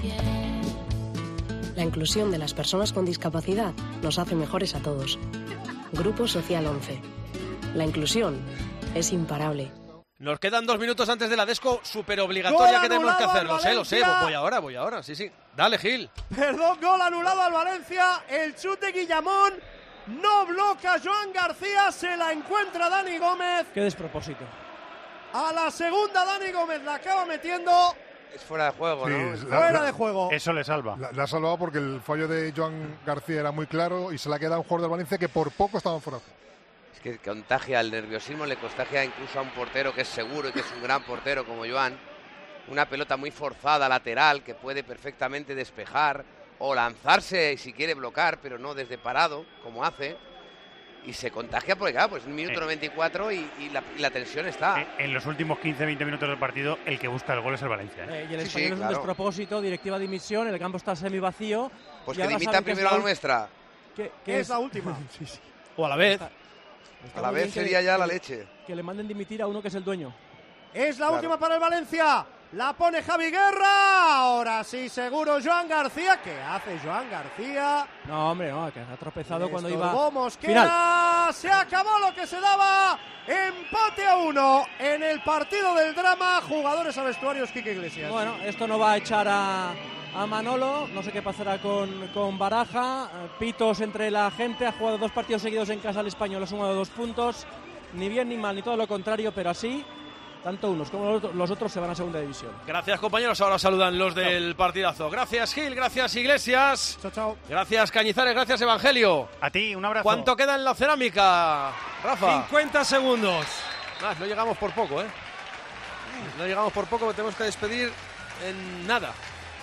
La inclusión de las personas con discapacidad nos hace mejores a todos. Grupo Social 11. La inclusión es imparable. Nos quedan 2 minutos antes de la desco, súper obligatoria que tenemos que hacer. Lo sé, Valencia. voy ahora, sí. Dale, Gil. Perdón, gol anulado al Valencia, el chut de Guillamón, no bloca Joan García, se la encuentra Dani Gómez. Qué despropósito. A la segunda Dani Gómez la acaba metiendo. Es fuera de juego, ¿no? Fuera de juego. Eso le salva. La ha salvado porque el fallo de Joan García era muy claro y se la ha quedado un jugador del Valencia que por poco estaba fuera. Es que contagia el nerviosismo, le contagia incluso a un portero que es seguro y que es un gran portero como Joan. Una pelota muy forzada lateral que puede perfectamente despejar o lanzarse si quiere bloquear, pero no desde parado, como hace. Y se contagia porque, claro, pues un minuto 94 y la tensión está. En los últimos 15-20 minutos del partido, el que busca el gol es el Valencia. Y el Español es un despropósito, directiva de dimisión, el campo está semivacío. Pues que dimitan primero a la nuestra. Que es la última. Sí. O a la vez. A la vez sería ya la leche. Que le manden dimitir a uno que es el dueño. Es la última para el Valencia. La pone Javi Guerra. Ahora sí, seguro Joan García. ¿Qué hace Joan García? No, hombre, no, que ha tropezado cuando iba. Mosquera. Se acabó lo que se daba. Empate a 1 en el partido del drama. Jugadores a vestuarios, Quique Iglesias. Bueno, esto no va a echar a Manolo. No sé qué pasará con Baraja. Pitos entre la gente. Ha jugado 2 partidos seguidos en casa al Español. Ha sumado 2 puntos. Ni bien ni mal, ni todo lo contrario, pero así. Tanto unos como los otros se van a segunda división. Gracias, compañeros. Ahora saludan los del partidazo. Gracias, Gil. Gracias, Iglesias. Chao. Gracias, Cañizares. Gracias, Evangelio. A ti, un abrazo. ¿Cuánto queda en la cerámica, Rafa? 50 segundos. No llegamos por poco, ¿eh? No llegamos por poco, tenemos que despedir en nada.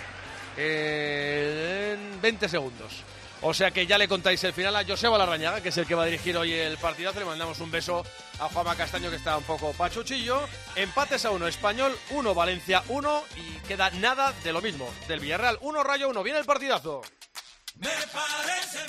En 20 segundos. O sea que ya le contáis el final a Joseba Larrañaga, que es el que va a dirigir hoy el partidazo. Le mandamos un beso a Juanma Castaño, que está un poco pachuchillo. Empates a 1, Español 1, Valencia 1. Y queda nada de lo mismo. Del Villarreal 1, Rayo 1. Viene el partidazo. Me parece